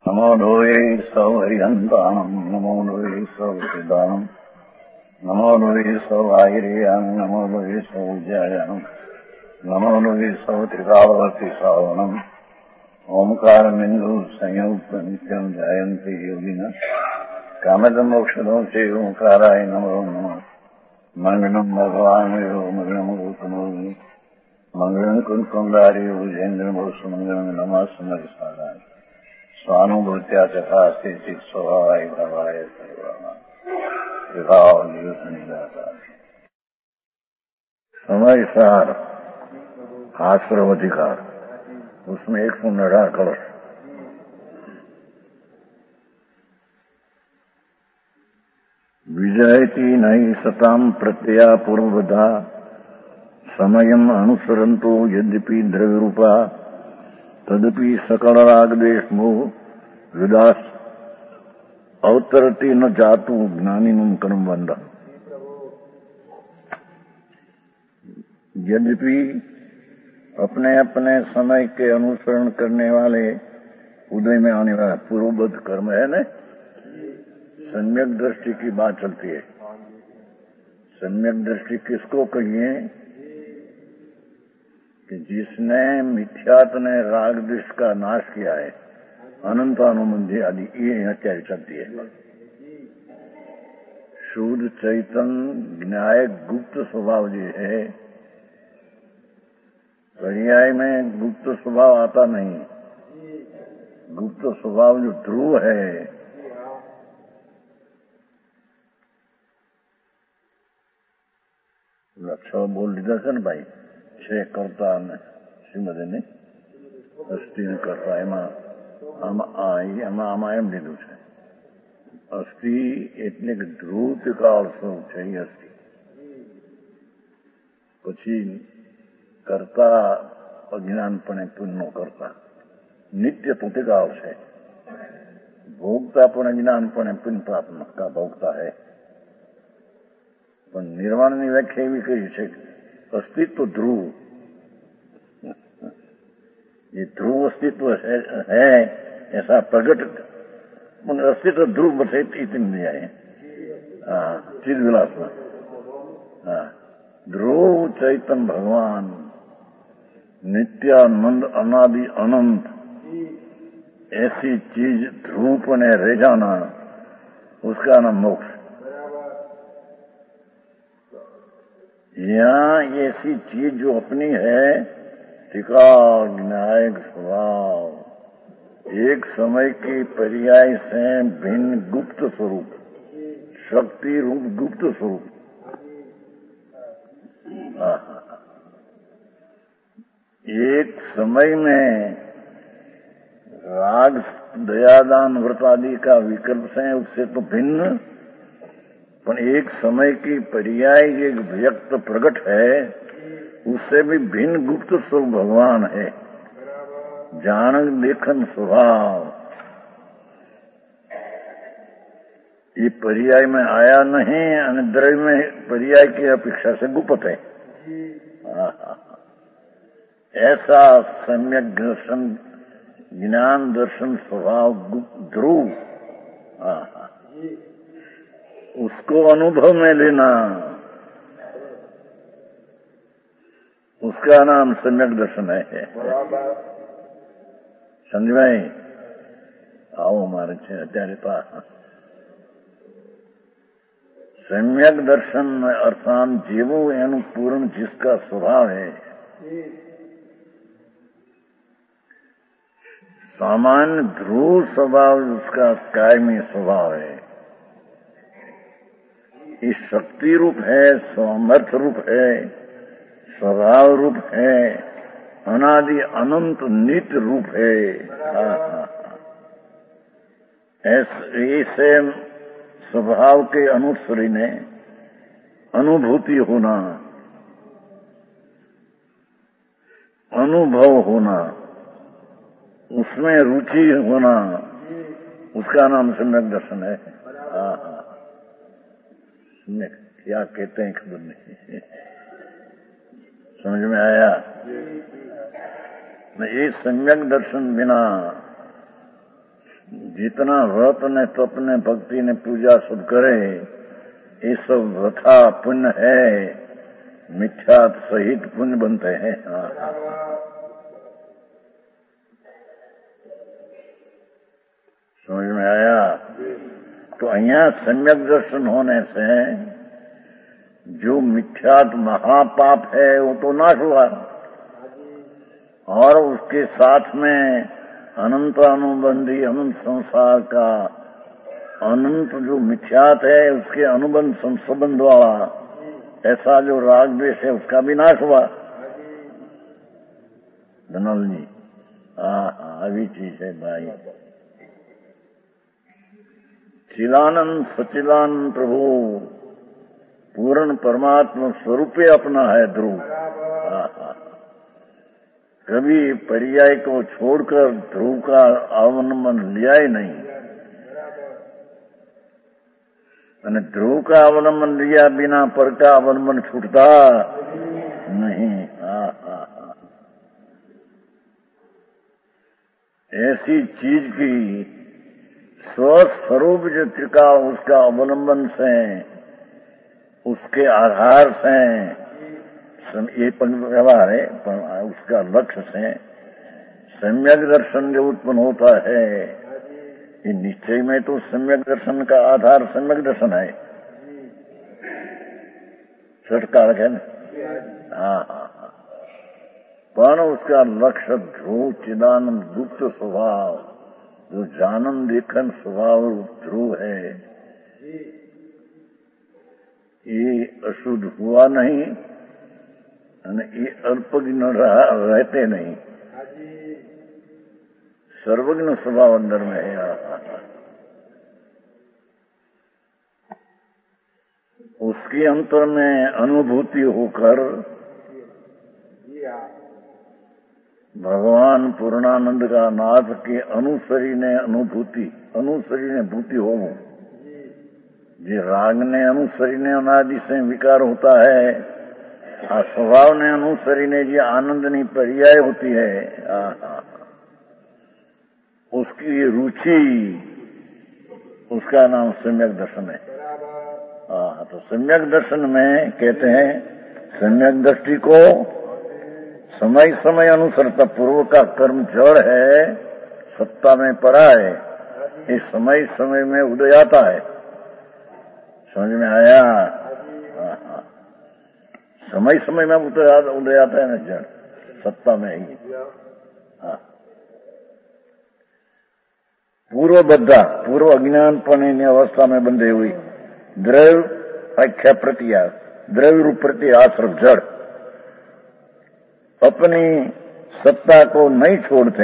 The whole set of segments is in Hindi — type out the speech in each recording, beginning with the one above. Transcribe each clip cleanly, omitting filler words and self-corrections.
नमो लोये सौहरिहन्ताणम् नमो लोये सौहृदानम् नमो लोये सौवाहिर्याम् नमो लोये सौज्यायाम् नमो लोये सौत्रिकावती सावनम् ओंकारमिन्दु संयुक्त नित्यम् जायन्ति योगिनः कामदमोक्षदो चे ओंकाराय नमो नमः मंगलम् भगवान् यो मंगलम् गौतमो मंगलम् कुंकुमधारी भुजेन्द्रमोष मंगलम् नमः समरसाराय स्वानुभूत्या तथा स्थिति स्वभावाय भवाय समय सार आश्रम अधिकार उसमें 118 कलश विजयती नहीं सताम प्रत्यया पूर्वधा समयम अनुसरंतो यद्यपि द्रव्यरूपा तदपि सकल राग द्वेष मोह विदास अवतरती न जातु ज्ञानिनम कर्म बंध। यद्यपि अपने अपने समय के अनुसरण करने वाले उदय में आने वाला पूर्वबद्ध कर्म है न, सम्यक दृष्टि की बात चलती है। सम्यक दृष्टि किसको कहिए कि जिसने मिथ्यात्व ने राग द्वेष का नाश किया है, अनंत अनुबंधी आदि ये यहाँ क्या चलती है। शुद्ध चैतन्य न्याय गुप्त स्वभाव जो है, पर्याय में गुप्त स्वभाव आता नहीं। गुप्त स्वभाव जो ध्रुव है, अच्छा बोल દીધા છે ને ભાઈ, છે કરતા અને શ્રીમદે ને અસ્થિ કરતા એમાં આમાં એમ લીધું છે અસ્થિ એટલે કે ધ્રુવ કાળ સ્વરૂપ છે એ અસ્થિ. પછી કરતા અજ્ઞાનપણે પુણ્યનો કરતા નિત્ય પ્રતિકાળ છે. ભોગતા પણ અજ્ઞાનપણે પુણ્ય પ્રાપ્ત का ભોગતા है. પણ નિર્વાણની વ્યાખ્યા એવી કરી છે अस्तित्व ध्रुव. ये ध्रुव अस्तित्व है ऐसा प्रकट अस्तित्व ध्रुव बसे इतनी जाए चिद विलास में. ध्रुव चैतन्य भगवान नित्यानंद अनादि अनंत ऐसी चीज ध्रुव ने रह जाना, उसका नाम मोक्ष. यहाँ ऐसी चीज जो अपनी है, टिकाव न्यायिक स्वभाव, एक समय की पर्याय से भिन्न गुप्त स्वरूप, शक्ति रूप गुप्त स्वरूप. एक समय में राग दयादान व्रत आदि का विकल्प है, उससे तो भिन्न. पर एक समय की पर्याय एक व्यक्त प्रकट है, उससे भी भिन्न गुप्त स्वरूप भगवान है. जान देखन स्वभाव ये पर्याय में आया नहीं और द्रव्य में पर्याय की अपेक्षा से गुप्त है. ऐसा सम्यक दर्शन ज्ञान दर्शन स्वभाव ध्रुव, उसको अनुभव में लेना, उसका नाम सम्यक दर्शन है. समझ में आओ हमारे અત્યારે सम्यक दर्शन अर्थात जीवो एनु पूर्ण जिसका स्वभाव है, सामान्य ध्रुव स्वभाव उसका कायमी स्वभाव है. ये शक्ति रूप है, सामर्थ्य रूप है, स्वभाव रूप है, अनादि अनंत नित्य रूप है. ऐसे स्वभाव के अनुसरी ने अनुभूति होना, अनुभव होना, उसमें रुचि होना, उसका नाम सम्यक दर्शन है. क्या कहते हैं खबर नहीं. समझ में आया? ये सम्यक दर्शन बिना जितना व्रत ने तप ने भक्ति ने पूजा सब करे, ये सब वृथा पुण्य है, मिथ्यात सहित पुण्य बनते हैं। समझ में आया? तो अहियां सम्यक दर्शन होने से जो मिथ्यात महापाप है वो तो नाश हुआ, और उसके साथ में अनंत अनुबंधी अनंत संसार का अनंत जो मिथ्यात है उसके अनुबंध संबंध वाला ऐसा जो राग द्वेष है उसका भी नाश हुआ। धनल जी, हाँ अभी चीज है भाई। चिलानंद सचिलानंद प्रभु पूर्ण परमात्मा स्वरूपे अपना है ध्रुव। कभी पर्याय को छोड़कर ध्रुव का अवलंबन लिया ही नहीं, मैंने ध्रुव का अवलंबन लिया बिना पर का अवलंबन छूटता नहीं। ऐसी चीज की स्वस्वरूप जो त्रिकाल उसका अवलंबन से, उसके आधार से ये व्यवहार है, उसका लक्ष्य से सम्यक दर्शन जो उत्पन्न होता है, ये निश्चय में तो सम्यक दर्शन का आधार सम्यक दर्शन है, षटकार है ना। हाँ, पर उसका लक्ष्य ध्रुव चिदानंद गुप्त स्वभाव जो जानन देखन स्वभाव ध्रुव है, ये अशुद्ध हुआ नहीं, ये अल्पज्ञ रहते नहीं, सर्वज्ञ स्वभाव अंदर में है। उसके अंतर में अनुभूति होकर भगवान पूर्णानंद का नाथ के अनुसरी ने भूति हो, जे राग ने अनुसरी ने अनादि से विकार होता है, स्वभाव ने अनुसरी ने जी आनंद नहीं पर्याय होती है, उसकी रुचि, उसका नाम सम्यक दर्शन है। तो सम्यक दर्शन में कहते हैं सम्यक दृष्टि को समय समय अनुसरता पूर्व का कर्म जड़ है, सत्ता में पड़ा है, ये समय समय में उदय आता है। समझ में आया? समय समय में उदय आता है ना जड़, सत्ता में ही। पूर्व अज्ञानपन अवस्था में बंधे हुई द्रव्य आख्या प्रतिया, द्रव्य रूप प्रति आश्रम जड़ अपनी सत्ता को नहीं छोड़ते।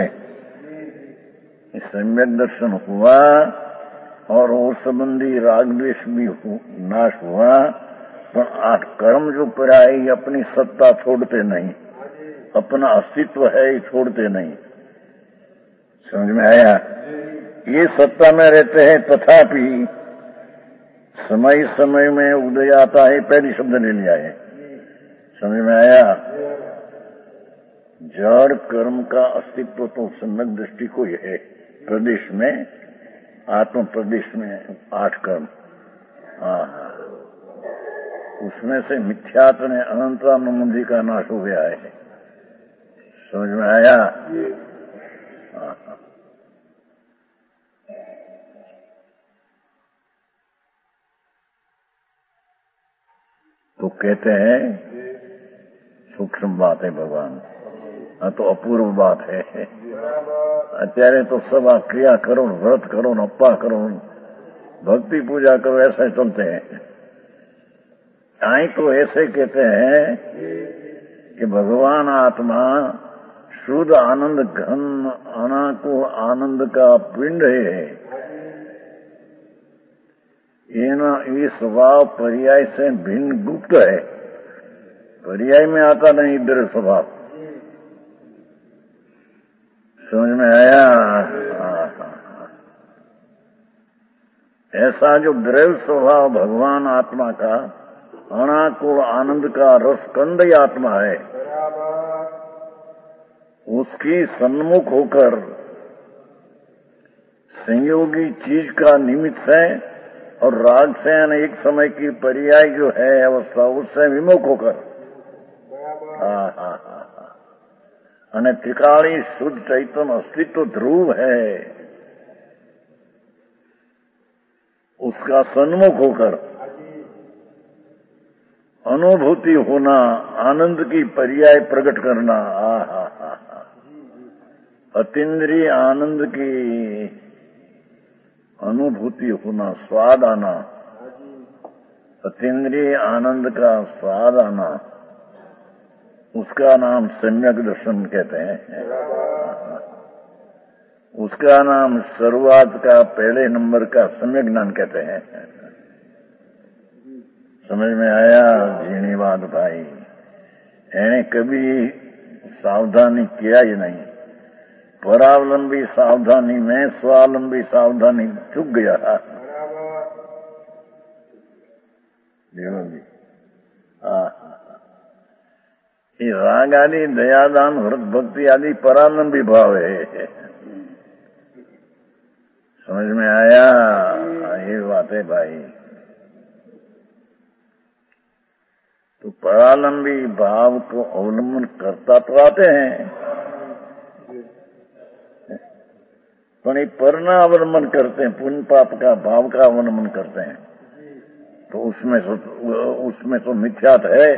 सम्यक दर्शन हुआ और वो संबंधी राग द्वेष भी नाश हुआ, पर कर्म जो पराई अपनी सत्ता छोड़ते नहीं, अपना अस्तित्व है ये छोड़ते नहीं। समझ में आया? ये सत्ता में रहते हैं, तथापि समय समय में उदय आता है, पहली शब्द ले लिया है। समझ में आया? जड़ कर्म का अस्तित्व तो सम्यक दृष्टि को ही है। प्रदेश में, आत्म प्रदेश में 8 कर्म, उसमें से मिथ्यात ने अनंतानुबंधी का नाश हो गया है। समझ में आया? तो कहते हैं सूक्ष्म बात है भगवान, तो अपूर्व बात है। અત્યારે तो सब क्रिया करो, व्रत करो, अप्पा करो, भक्ति पूजा करो, ऐसे चलते हैं। आई तो ऐसे कहते हैं कि भगवान आत्मा शुद्ध आनंद घन अनाको आनंद का पिंड है। ये स्वभाव पर्याय से भिन्न गुप्त है, पर्याय में आता नहीं इधर स्वभाव। समझ में आया? ऐसा जो द्रव्य स्वभाव भगवान आत्मा का अनाकुल आनंद का रसकंद आत्मा है, उसकी सन्मुख होकर संयोगी चीज का निमित्त है और राग से एक समय की पर्याय जो है अवस्था उससे विमुख होकर અને ત્રિકાળી શુદ્ધ ચૈતન્ય अस्तित्व ध्रुव है उसका सन्मुख होकर अनुभूति होना, आनंद की पर्याय प्रकट करना, अतीन्द्रिय आनंद की अनुभूति होना, स्वाद आना, अतीन्द्रिय आनंद का स्वाद आना, उसका नाम सम्यक दर्शन कहते हैं। उसका नाम शुरुआत का पहले नंबर का सम्यक ज्ञान कहते हैं। समझ में आया जीनी बात भाई? एने कभी सावधानी किया ही नहीं। परावलंबी सावधानी में स्वावलंबी सावधानी चूक गया। ये राग आदि, दयादान, व्रत भक्ति आदि परावलंबी भाव है। समझ में आया? ये बात है भाई। तो परावलंबी भाव को अवलंबन करता तो आते हैं, पर परना अवलंबन करते हैं, पुण्य पाप का भाव का अवलंबन करते हैं, तो उसमें तो मिथ्यात है।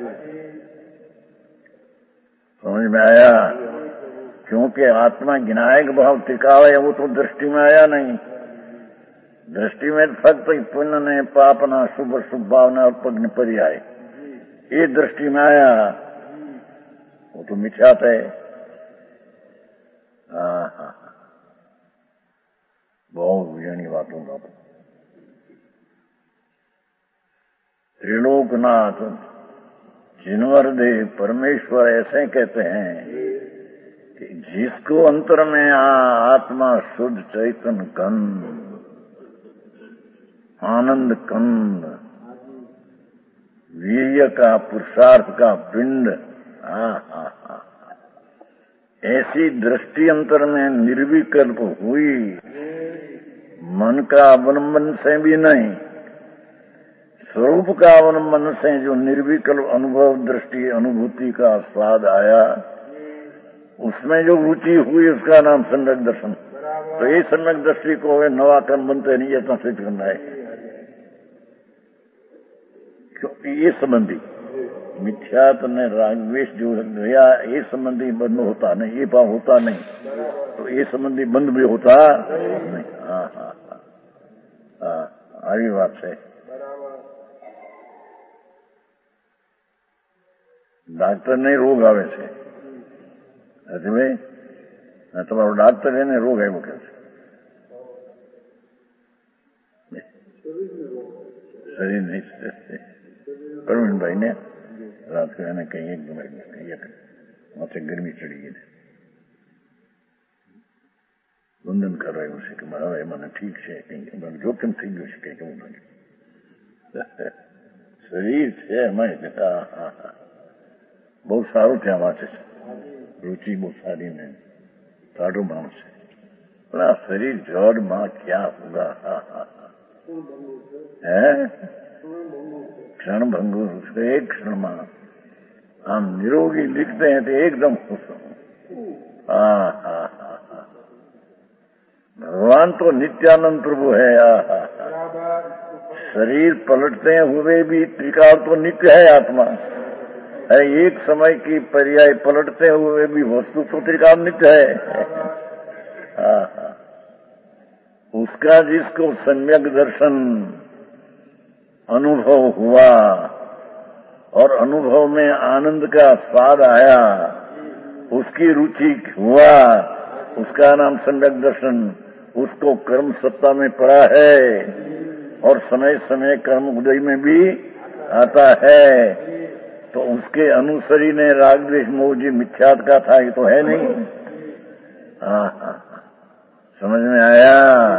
समझ में आया? क्योंकि आत्मा गिनायक भाव टिकाव है, वो तो दृष्टि में आया नहीं। दृष्टि में फक्त पुण्य ने पाप ना शुभ शुभ भावना और पग्न पर्याय, ये दृष्टि में आया, वो तो मिथ्यात है। बहुत विजयनी बातों का त्रिलोकनाथ जिनवर देव परमेश्वर ऐसे कहते हैं कि जिसको अंतर में आत्मा शुद्ध चैतन्य कंद, आनंद कंद, वीर्य का पुरुषार्थ का पिंड, ऐसी दृष्टि अंतर में निर्विकल्प हुई, मन का अवलंबन से भी नहीं, स्वरूप का अवलंबन से जो निर्विकल्प अनुभव, दृष्टि, अनुभूति का स्वाद आया, उसमें जो रुचि हुई उसका नाम सम्यक दर्शन। तो ये सम्यक दृष्टि को नवा कर्म बनते नहीं, इतना सिद्ध करना है। क्योंकि ये संबंधी मिथ्यात ने रागद्वेष जो गया, ये संबंधी बंद होता नहीं, ये भाव होता नहीं, तो ये संबंधी बंद भी होता नहीं। आगे बात है। डॉक्टर ने रोग आवे से भाई, तुम्हारा डॉक्टर है रोग है वो कैसे शरीर नहीं प्रवीण भाई ने रात को है कहीं एक वहां से गर्मी चढ़ी है, वंदन कर रहे उसे कि मारा मैंने ठीक से कहीं जोखिम थी गई कहीं शरीर से मैं बहुत सारू थे માટે रुचि बहुत सारी ने साढ़ू मानस है शरीर जड़ मां क्या होगा है क्षण भंगुर, उसको एक क्षण मां हम निरोगी लिखते हैं तो एकदम खुश हूं। भगवान तो नित्यानंद प्रभु है। शरीर पलटते हुए भी त्रिकाल तो नित्य है, आत्मा है। एक समय की पर्याय पलटते हुए भी वस्तु तो त्रिकाल नित्य है। उसका जिसको सम्यक दर्शन अनुभव हुआ और अनुभव में आनंद का स्वाद आया, उसकी रुचि हुआ, उसका नाम सम्यक दर्शन। उसको कर्म सत्ता में पड़ा है और समय समय कर्म उदय में भी आता है, तो उसके अनुसरी ने राग द्वेष मोह जी मिथ्यात का था, ये तो है नहीं। समझ में आया?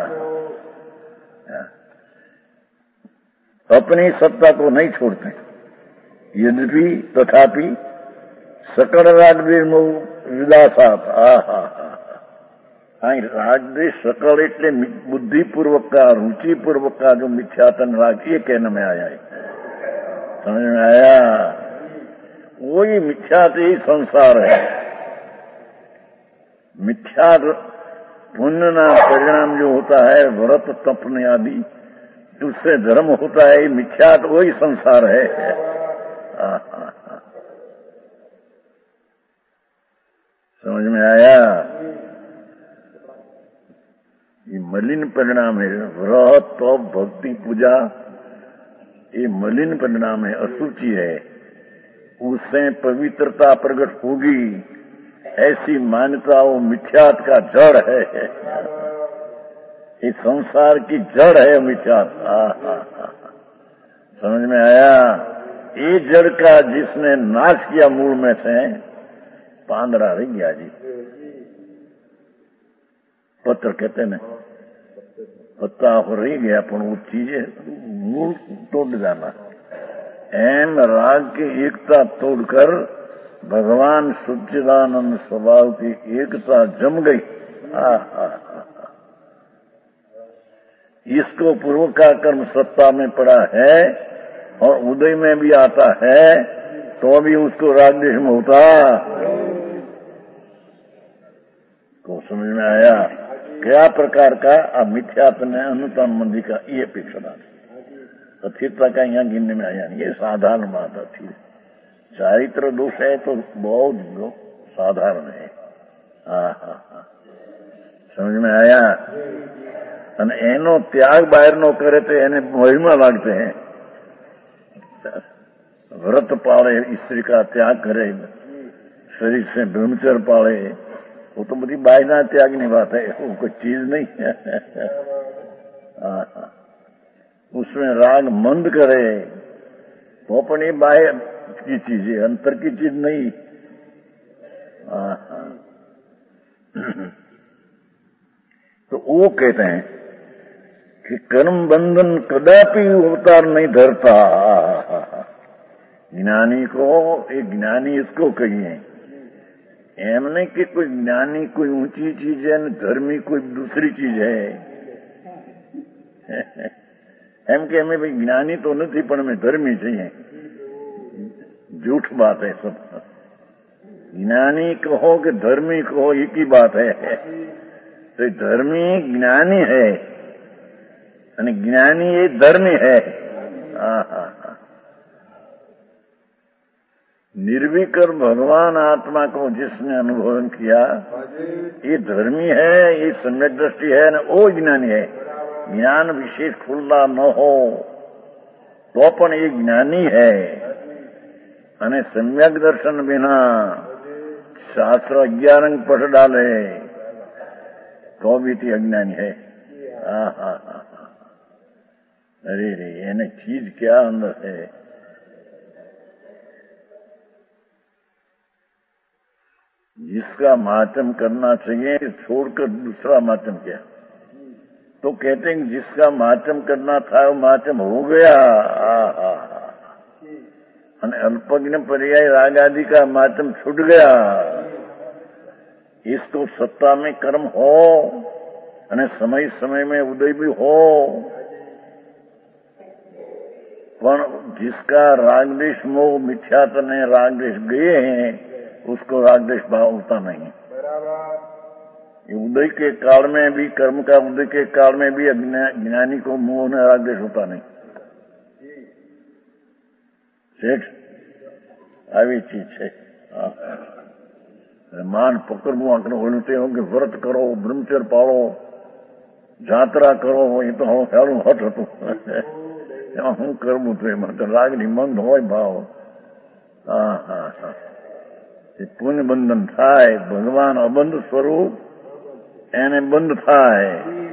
अपनी सत्ता को नहीं छोड़ते, यद्यपि तथापि सकल राग द्वेष मोह विदासात रागद्वेष सकल એટલે बुद्धिपूर्वक का रुचिपूर्वक का जो मिथ्यातन राग ये कहने में आया है। समझ में आया? वही मिथ्या ही संसार है। मिथ्या पुण्य ना परिणाम जो होता है व्रत तपने आदि उससे धर्म होता है, मिथ्या तो वही संसार है। समझ में आया? ये मलिन परिणाम है। व्रत तप भक्ति पूजा ये मलिन परिणाम है, अशुचि है। उससे पवित्रता प्रकट होगी ऐसी मान्यता वो मिथ्यात का जड़ है। ये संसार की जड़ है मिथ्यात। समझ में आया? ये जड़ का जिसने नाश किया मूल में से पांदरा रह गया जी। पत्र कहते न पत्ता रह गया पर वो चीजें मूल तोड़ जाना। एम राग की एकता तोड़कर भगवान सच्चिदानंद स्वभाव की एकता जम गई। इसको पूर्व का कर्म सत्ता में पड़ा है और उदय में भी आता है तो भी उसको राग द्वेष में होता। को समझ में आया? क्या प्रकार का मिथ्यात्म अनुतम मंदी का ये अपेक्षा अस्थिरता का यहाँ गिनने में आया नहीं। ये साधारण बात थी। चारित्र दोष है तो बहुत साधारण है। समझ में आया? અને એનો ત્યાગ બહારનો કરે તો એને મહિમા લાગते हैं। व्रत पाले, स्त्री का त्याग करे, शरीर से ब्रह्मचर्य पाले, वो तो बड़ी बायना त्याग नहीं बात है, वो कोई चीज नहीं है। उसमें राग मंद करे तो अपन ये बाह्य की चीज है, अंतर की चीज नहीं। तो वो कहते हैं कि कर्म बंधन कदापि अवतार नहीं धरता। ज्ञानी को एक ज्ञानी इसको कहिए, एम नहीं कि कोई ज्ञानी कोई ऊंची चीज है न धर्मी कोई दूसरी चीज है। एम के हमें भाई ज्ञानी तो नहीं पर हमें धर्मी चाहिए। झूठ बात है सब। ज्ञानी कहो कि धर्मी कहो एक ही बात है। तो धर्मी ज्ञानी है અને ज्ञानी ये धर्मी है। निर्विकर भगवान आत्मा को जिसने अनुभव किया ये धर्मी है, ये सम्यक दृष्टि है न वो ज्ञानी है। ज्ञान विशेष खुला न हो तो पण ये ज्ञानी है। અને सम्यक दर्शन बिना शास्त्र 11 अंग पढ़ डाले तो भी ती अज्ञानी है। अरे रे यानी चीज क्या अंदर है। जिसका मातम करना चाहिए छोड़कर दूसरा मातम किया तो कहते हैं जिसका मातम करना था वो मातम हो गया। अल्पज्ञ पर्याय राग आदि का मातम छूट गया। इसको सत्ता में कर्म हो અને समय समय में उदय भी हो, पर जिसका रागद्वेष मोह मिथ्यात्व ने रागद्वेष गए हैं उसको रागद्वेष भाव होता नहीं। उदय के काल में भी कर्म का उदय के काल में भी ज्ञानी को मोह ने रागद्वेष होता नहीं। सेठ આવી ચીજ છે। માન પકડવું આંકડો હોય તે કે વ્રત કરો, બ્રહ્મચર્ય પાળો, જાત્રા કરો, એ તો સારું હઠ હતું। એમાં શું કરવું હતું? એમાં તો રાગની મંદ હોય ભાવ। પુણ્ય બંધન થાય, ભગવાન અબંધ સ્વરૂપ એને બંધ થાય।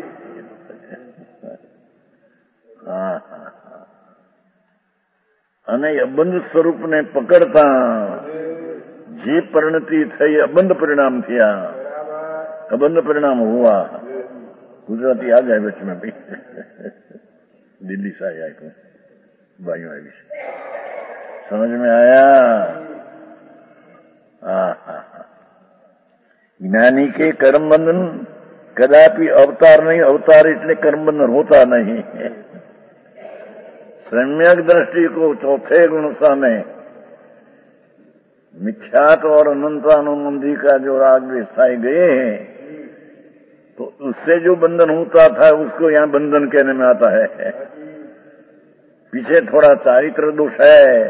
અને અબંધ સ્વરૂપને પકડતા જે પરિણતિ થઈ અબંધ પરિણામ થયા। અબંધ परिणाम हुआ। गुजराती आ गए बीच में भी। दिल्ली से आया को भाइयों आई समझ में आया। ज्ञानी के कर्म बंधन कदापि अवतार नहीं, अवतार इसलिए कर्मबंधन होता नहीं है। सम्यक दृष्टि को चौथे गुण में मिथ्यात्व और अनंतानुबंधी का जो राग स्थाई गए हैं, तो उससे जो बंधन होता था उसको यहां बंधन कहने में आता है। पीछे थोड़ा चारित्र दोष है।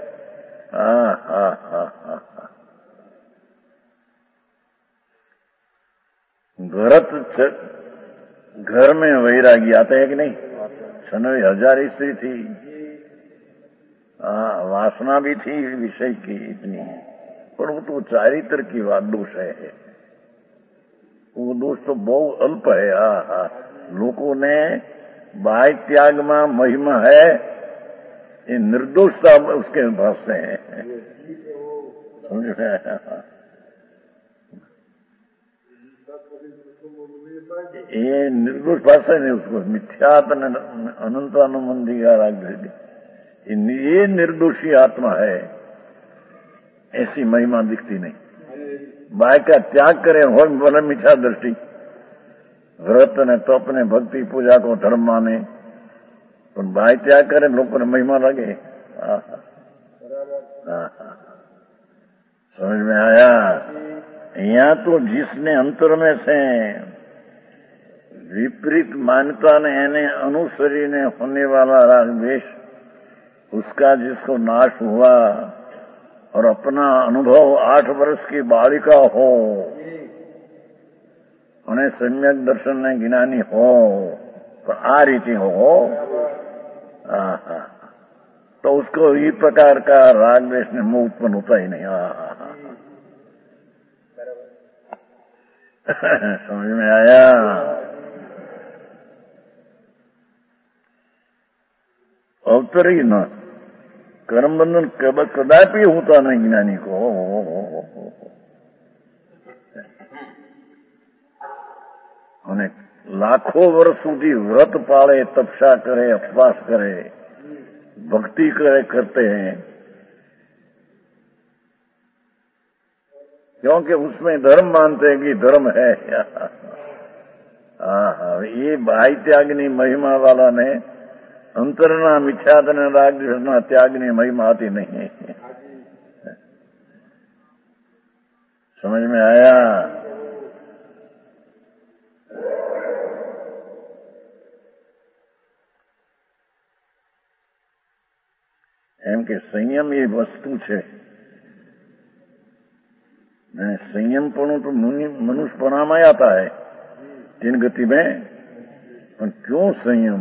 भरत घर में वैरागी आता है कि नहीं? 96,000 स्त्री थी, वासना भी थी विषय की इतनी, पर वो तो चारित्र की बात दोष है। वो दोष तो बहुत अल्प है। लोगों ने बाह्य त्याग में महिमा है, ये निर्दोषता उसके भाषते हैं। समझ में? ये निर्दोष भाषा नहीं, उसको मिथ्यात अनंतानुबंधी का राग, ये निर्दोषी आत्मा है, ऐसी महिमा दिखती नहीं। बाह्य का त्याग करे हो बोले मिथ्या दृष्टि, व्रत ने तो अपने भक्ति पूजा को धर्म माने, पर बाह्य त्याग करे लोगों ने महिमा लगे। समझ में आया? यहाँ तो जिसने अंतर में से विपरीत मान्यता ने यानी अनुसरी ने होने वाला राग द्वेष, उसका जिसको नाश हुआ और अपना अनुभव 8 वर्ष की बालिका हो, उन्हें सम्यक दर्शन में ज्ञानी हो, तो आ रीति हो, तो उसको इस प्रकार का राग द्वेष में मोह उत्पन्न होता ही नहीं। समझ में आया? अवतर ही न कर्म बंधन कदापि होता नहीं ज्ञानी को। અને લાખો વર્ષ સુધી વ્રત પાળે, તપસ્યા કરે, ઉપવાસ કરે, भक्ति करे करते हैं, क्योंकि उसमें धर्म मानते हैं कि धर्म है। ये बाह्य त्यागनी महिमा वाला ने अंतरना मिथ्यात्व राग त्यागनी महिमा आती नहीं है। समझ में आया? एम के संयम ये वस्तु है। संयम पण तो मनुष्यपना में आता है तीन गति में, पर क्यों संयम?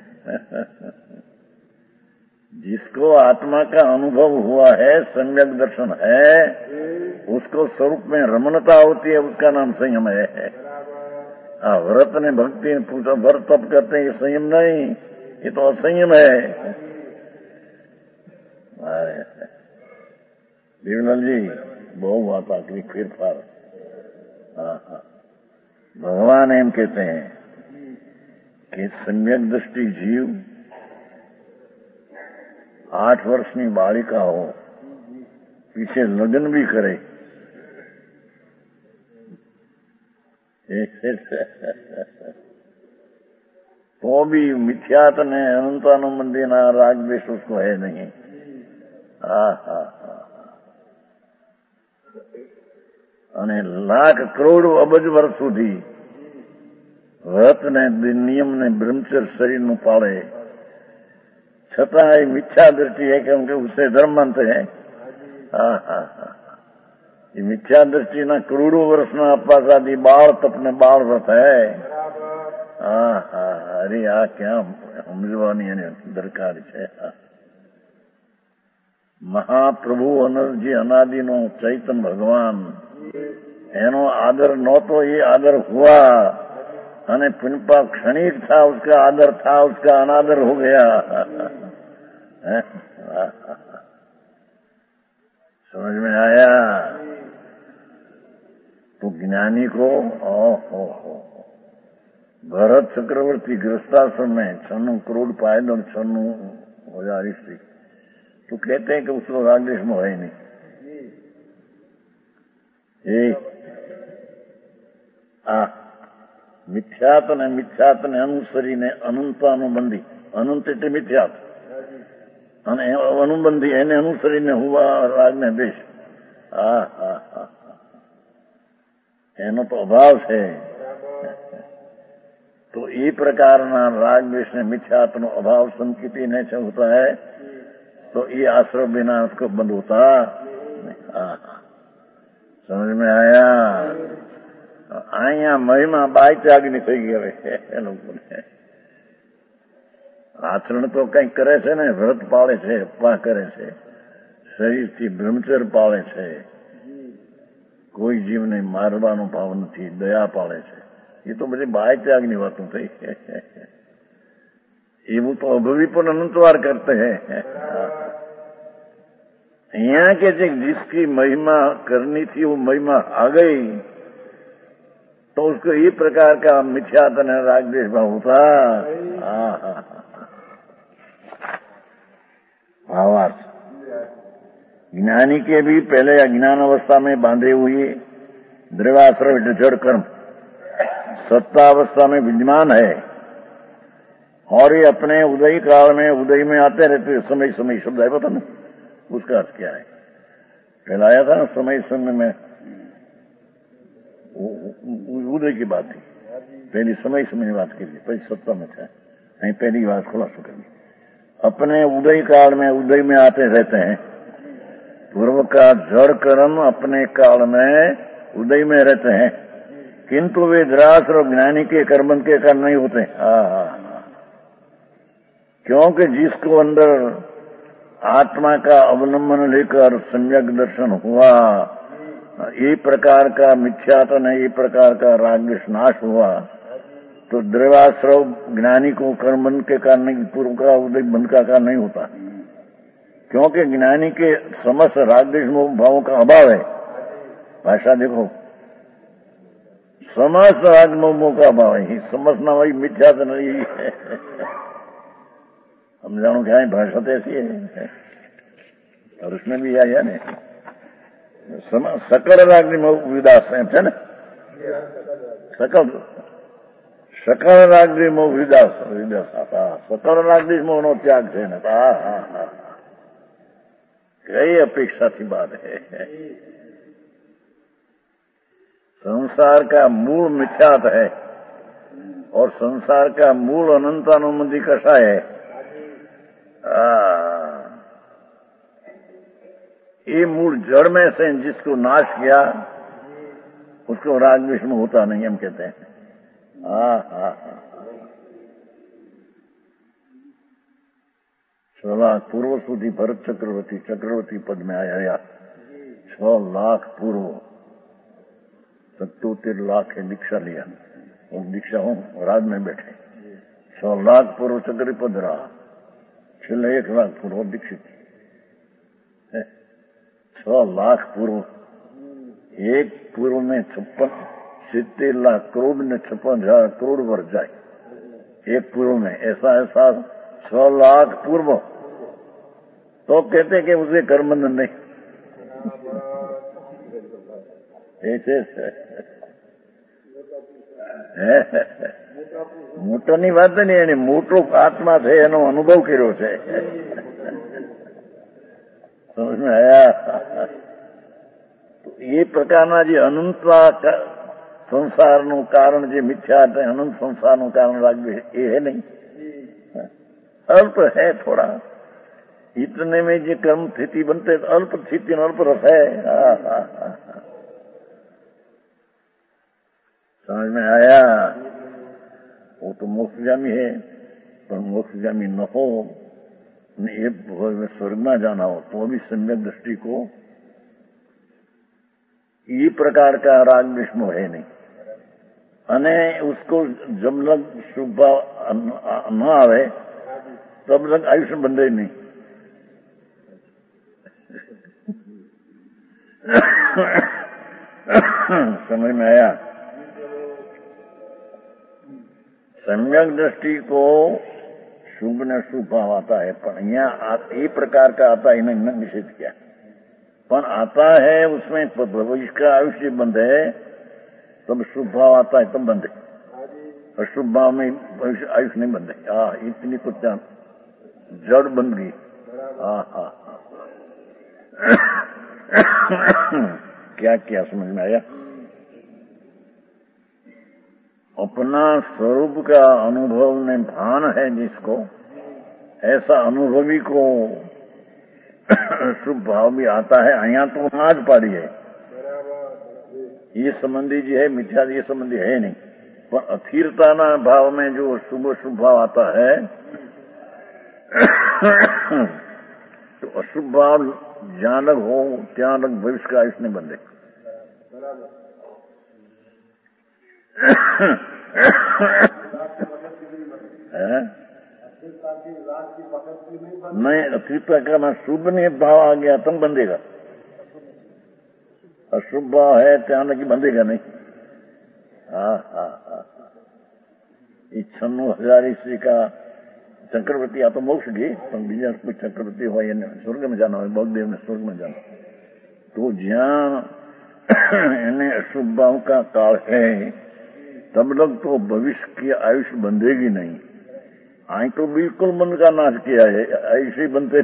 जिसको आत्मा का अनुभव हुआ है, सम्यक दर्शन है, उसको स्वरूप में रमणता होती है, उसका नाम संयम है। व्रत ने भक्ति ने पूछा, व्रत तप करते हैं, ये संयम नहीं, ये तो असंयम है। देवलाल जी बहु बात आखिरी फिर फार। भगवान एम कहते हैं कि सम्यक दृष्टि जीव 8 वर्ष की बालिका हो, पीछे लगन भी करे, तो भी मिथ्यात ने अनंतानुबंधी ना राग द्वेष उसको है नहीं। અને લાખ કરોડ અબજ વર્ષ સુધી વ્રત ને નિયમ ને બ્રહ્મચર્ય શરીરનું પાળે, છતાં એ મિથ્યા દૃષ્ટિ है क्योंकि उससे धर्म मानते हैं। ये मिथ्या दृष्टि ना करोड़ों वर्ष ना अपवास आदि बाल तपने बाल व्रत है। अरे क्या समझवानी दरकार है। મહાપ્રભુ અનરજી અનાદિનો ચૈતન્ય ભગવાન, એનો आदर न तो ये आदर हुआ, અને पुनपा क्षणिक था, उसका आदर था, उसका अनादर हो गया। समझ में आया? तो ज्ञानी को भरत चक्रवर्ती गृहस्थाश्रम में 96 करोड़ पायद और 96,000 स्त्री, तो कहते हैं कि उसको राग द्वेष में है नहीं। મિથ્યાત ને મિથ્યાતને અનુસરીને અનંતાનુબંધી, અનંત એટલે મિથ્યાત, અને અનુબંધી એને અનુસરીને હુવા રાગ ને દ્વેષ, એનો તો અભાવ છે. तो ये प्रकार राग द्वेष में मिथ्यात्म अभाव संकिति नहीं से होता है, तो ये आश्रम बिना उसको बंद होता. समझ में आया? અહીંયા મહિમા બાય ત્યાગની થઈ ગઈ હવે એ લોકોને. આચરણ તો કંઈક કરે છે ને, વ્રત પાળે છે, અપવા કરે છે, શરીરથી બ્રહ્મચર્ય પાળે છે, કોઈ જીવને મારવાનો ભાવ નથી, દયા પાળે છે. એ તો બધી બાય ત્યાગની વાતો થઈ. એવું તો અભવી પણ અનંતવાર કરते हैं. यहाँ के जिसकी महिमा करनी थी वो महिमा आ गई, तो उसको ये प्रकार का मिथ्यात्व राग द्वेष भाव होता. भावार्थ ज्ञानी के भी पहले अज्ञान अवस्था में बांधे हुए द्रव्याश्रय जड़ कर्म सत्तावस्था में विद्यमान है, और ये अपने उदय काल में उदय में आते रहते. समय समय शब्द है, पता नहीं उसका अर्थ क्या है. पहला आया था ना समय समय में उदय की बात थी, पहली समय समय की बात की थी, पहली सत्ता में था, नहीं पहली बात खुलासा करनी. अपने उदय काल में उदय में आते रहते हैं. पूर्व का जड़ कर्म अपने काल में उदय में रहते हैं, किंतु वे द्रास और ज्ञानी के कर्म के कारण नहीं होते. क्योंकि जिसको अंदर आत्मा का अवलंबन लेकर सम्यक दर्शन हुआ, ये प्रकार का मिथ्यात्व, ये प्रकार का राग द्वेष नाश हुआ, तो द्रव्याश्रव ज्ञानी को कर्म के कारण पूर्व का उदय बंध का कारण नहीं होता. क्योंकि ज्ञानी के समस्त राग द्वेष भावों का अभाव है. भाषा देखो, समस्त राग मोह का अभाव है. समझना वही मिथ्यात्व नहीं है. हम जानो क्या है, भाषा तो ऐसी है, और उसमें भी आया ने सकल राग विदास है ना, सकल राग मोह विदास विदास आता. सकल राग मोह नो त्याग છે ને. कई अपेक्षा की बात है. संसार का मूल मिथ्यात है, और संसार का मूल अनंतानुबंधी कषाय है. ये मूल जड़ में से जिसको नाश किया उसको राग द्वेष में होता नहीं, हम कहते हैं. छह लाख पूर्व સુધી ભરત ચક્રવર્તી પદ में आया. 6 लाख पूर्व 77 लाख की दीक्षा लिया, और दीक्षा हूं राज में बैठे. 6 लाख पूर्व चक्री पद रहा, छेल्ले 1 लाख पूर्व दीक्षित. 6 लाख पूर्व, एक पूर्व में 70 लाख करोड़ ने 56,000 करोड़ वर्ष जाए एक पूर्व में. ऐसा 6 लाख पूर्व. तो कहते कि उसे कर्मबंधन नहीं. મોટોની વાત નહીં, એને મોટો આત્મા છે એનો અનુભવ કર્યો છે. સમજ में आया? એ પ્રકારના જે અનંતવા સંસારનું કારણ જે મિથ્યા છે, અનંત સંસારનું કારણ રાગ એ है नहीं, अल्प है थोड़ा. इतने में जो कर्म स्थिति बनते अल्प स्थिति अल्प रस है. समझ में आया? वो तो मोक्षगामी है, पर मोक्षगामी न हो, ये स्वर्ग में जाना हो तो भी सम्यक दृष्टि को ये प्रकार का राग द्वेष मोह है नहीं. अने उसको जब लग शुभ न आवे तब लग आयुष्य बंधे नहीं. समझ में आया? सम्यक दृष्टि को शुभ न शुभ भाव आता है, पर यहाँ ये प्रकार का आता है, इन्हें निषेध किया. पर आता है उसमें भविष्य का आयुष्य बंध है, तब शुभ भाव आता है तब बंध है. अशुभ भाव में भविष्य आयुष नहीं बनते। इतनी तो क्या जड़ बन गई। क्या क्या समझ में आया? अपना स्वरूप का अनुभव में भान है जिसको, ऐसा अनुभवी को शुभ भाव भी आता है। यहाँ तो नाज पाड़ी है, ये संबंधी जी है, मिथ्या ये संबंधी है नहीं। पर अथिरता ना भाव में जो शुभ शुभ भाव आता है तो अशुभ भाव जहां लग हो ત્યાં लग भविष्य का आयुष नहीं बनते। नहीं, अथिरता का ना शुभ नहीं भाव आ गया तब बंधेगा। अशुभ भाव है ત્યાં लगी बंधेगा नहीं। ये 96,000 ईस्वी का चक्रवर्ती आ तो मोक्ष गई, પણ બીજા કોઈ ચક્રવર્તી હોય એને સ્વર્ગ में जाना હોય, बौद्धदेव ने स्वर्ग में जाना, तो જ્યાં એને अशुभ भाव का काल है तब तक तो भविष्य की आयुष बंधेगी नहीं। आई तो बिल्कुल मन का नाश किया है, आयुष ही बनते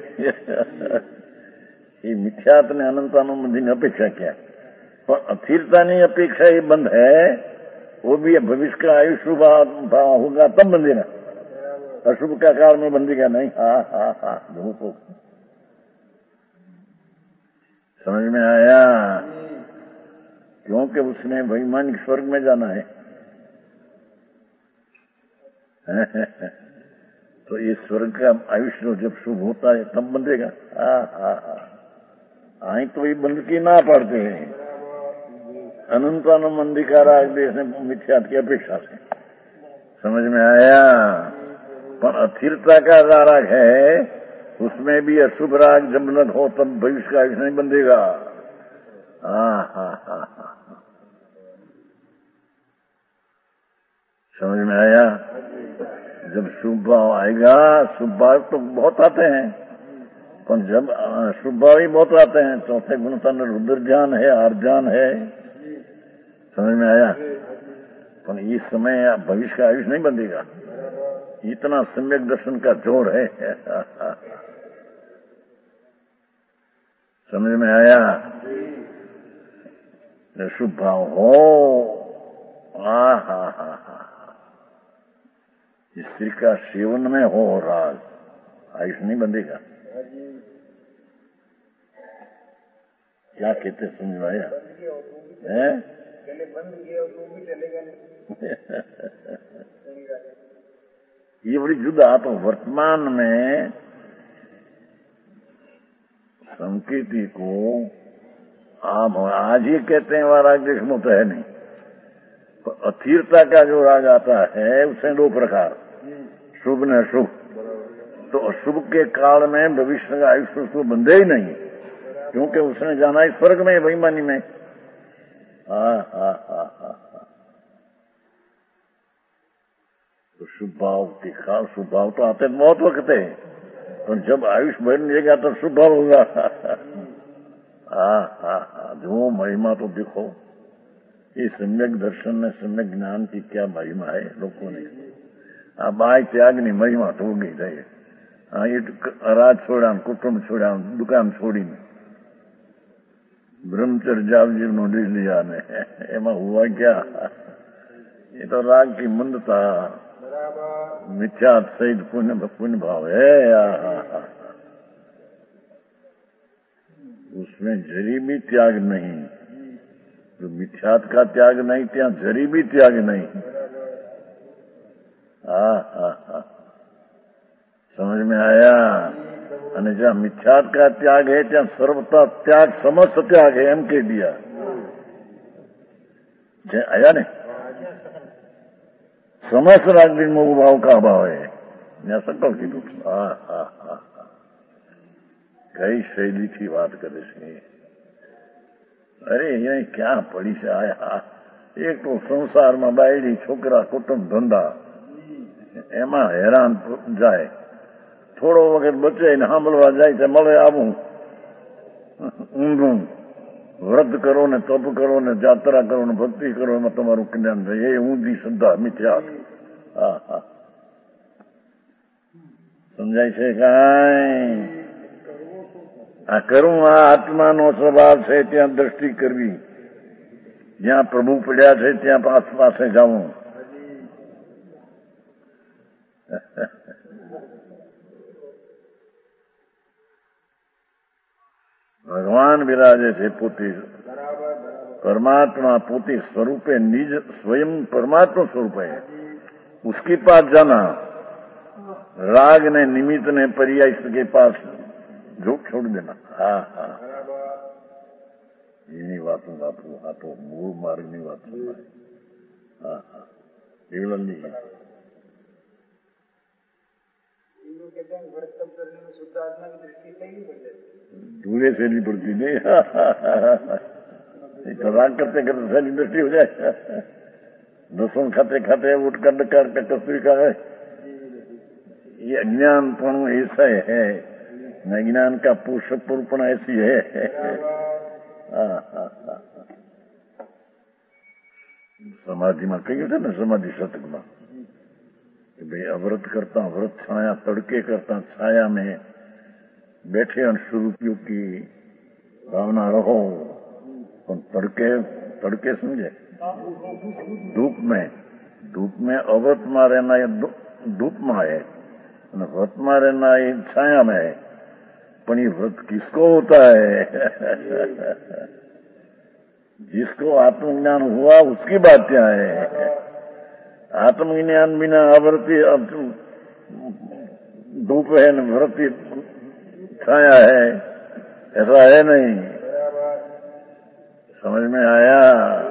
ये मिथ्यात ने अनंतानुबंधी ने अपेक्षा किया, पर अथिरता नहीं अपेक्षा ही बंद है। वो भी भविष्य का आयुष शुभ भाव होगा तब बंधेगा, अशुभ का काल में बंधेगा नहीं। धूप समझ में आया? क्योंकि उसने वैमानिक स्वर्ग में जाना है। तो ये स्वर्ग का आयुष्य जब शुभ होता है तब बंधेगा। आई तो ये बंध की ना पड़ते हैं अनंतानुबंधी का राग देश ने मिथ्यात की अपेक्षा से। समझ में आया? पर अथिरता का राग है, उसमें भी अशुभ राग जब लग हो तब भविष्य का आयुष नहीं बंधेगा। समझ में आया? जब शुभ भाव आएगा, शुभ भाव तो बहुत आते हैं, पर जब शुभ भाव ही बहुत आते हैं, चौथे गुणता में रुद्र ज्ञान है, आर्जान है। समझ में आया? पर इस समय भविष्य का आयुष नहीं बंधेगा, इतना सम्यक दर्शन का जोर है। समझ में आया? शुभ भाव हो, स्त्री का सेवन में हो राग, आयुष नहीं बंधेगा। क्या कहते समझ में आया? ये बड़ी जुदा। तो वर्तमान में संकेती को आप आज ही कहते हैं वह राग देश में तो है नहीं, तो अथिरता का जो राग आता है उसमें दो प्रकार, शुभ न अशुभ। तो अशुभ के काल में भविष्य का आयुष्य उसको बंधे ही नहीं, क्योंकि उसने जाना है स्वर्ग में, बेईमानी में। तो शुभ भाव के काल, शुभ भाव तो आते बहुत वक्त है, तो जब आयुष बन जाएगा तब शुभ भाव होगा। जो महिमा तो देखो, ये सम्यक दर्शन में सम्यक ज्ञान की क्या महिमा है लोगों ने। बाय त्यागनी महिमा तो होगी रही। ये राज छोड़ा, कुटुंब छोड़ा, दुकान छोड़ी, ब्रह्मचर्या जीवन ढील लिया ने, एमा हुआ क्या? ये तो राग की मंदता, मिथ्या सहित पुण्य भाव है। उसमें जरी भी त्याग नहीं, जो मिथ्यात का त्याग नहीं, त्या जरी भी त्याग नहीं। समझ में आया? અને જ્યાં મિથ્યાત का त्याग है ત્યાં सर्वता त्याग, समस्त त्याग है, एम कह दिया। आया ने? समस्त राजनीतिक मोह भाव का अभाव है, मैं सकल कीधું। कई शैली थी बात करे છે। अरे ये क्या पड़ी से आया? एक तो संसार में बायडी छोकरा कुटुंब धंधा एमा हैरान जाए, थोड़ो वक्त बचे ने सांभळवा जाए तो मळे आवुं ऊंधું। व्रत करो ने तप करो ने यात्रा करो ने भक्ति करो, एम तमारू कल्याण थाय। ये ऊंधी श्रद्धा मिथ्या। સમજાય છે કાંઈ? આ કરું આ આત્માનો સ્વભાવ છે. ત્યાં દ્રષ્ટિ કરવી, જ્યાં પ્રભુ પડ્યા છે ત્યાં પાસે જવું. ભગવાન બિરાજે છે પોતે परमात्मा पोते स्वरूपे निज स्वयं परमात्मा स्वरूप है. उसके पास जाना, राग ने निमित्त ने पर्याय के पास जो छोड़ देना. हाँ हाँ, એની વાતો બાપુ આ તો મૂળ માર્ગની વાત છે. હા હા, દેવલાલજી दूरे से नहीं पड़ती नहीं. राग करते करते सैली दृष्टि हो जाए. दसों खाते खाते उठ कर कस्तूरी का है. ये अज्ञानपण ऐसा है, अज्ञान का पुरुषपण ऐसी है. समाधि में કહ્યું છે ને, समाधि शतकમાં कि भाई अव्रत करता व्रत छाया, तड़के करता छाया में बैठे और शुरू की भावना रहो. तड़के समझे, धूप में अव्रत में रहना ये धूप में है, व्रत में रहना ये छाया में है. पर ये व्रत किसको होता है? जिसको आत्मज्ञान हुआ उसकी बात क्या है? आत्मज्ञान बिना अव्रती धूप है न व्रती छाया है, ऐसा है नहीं. समझ में आया?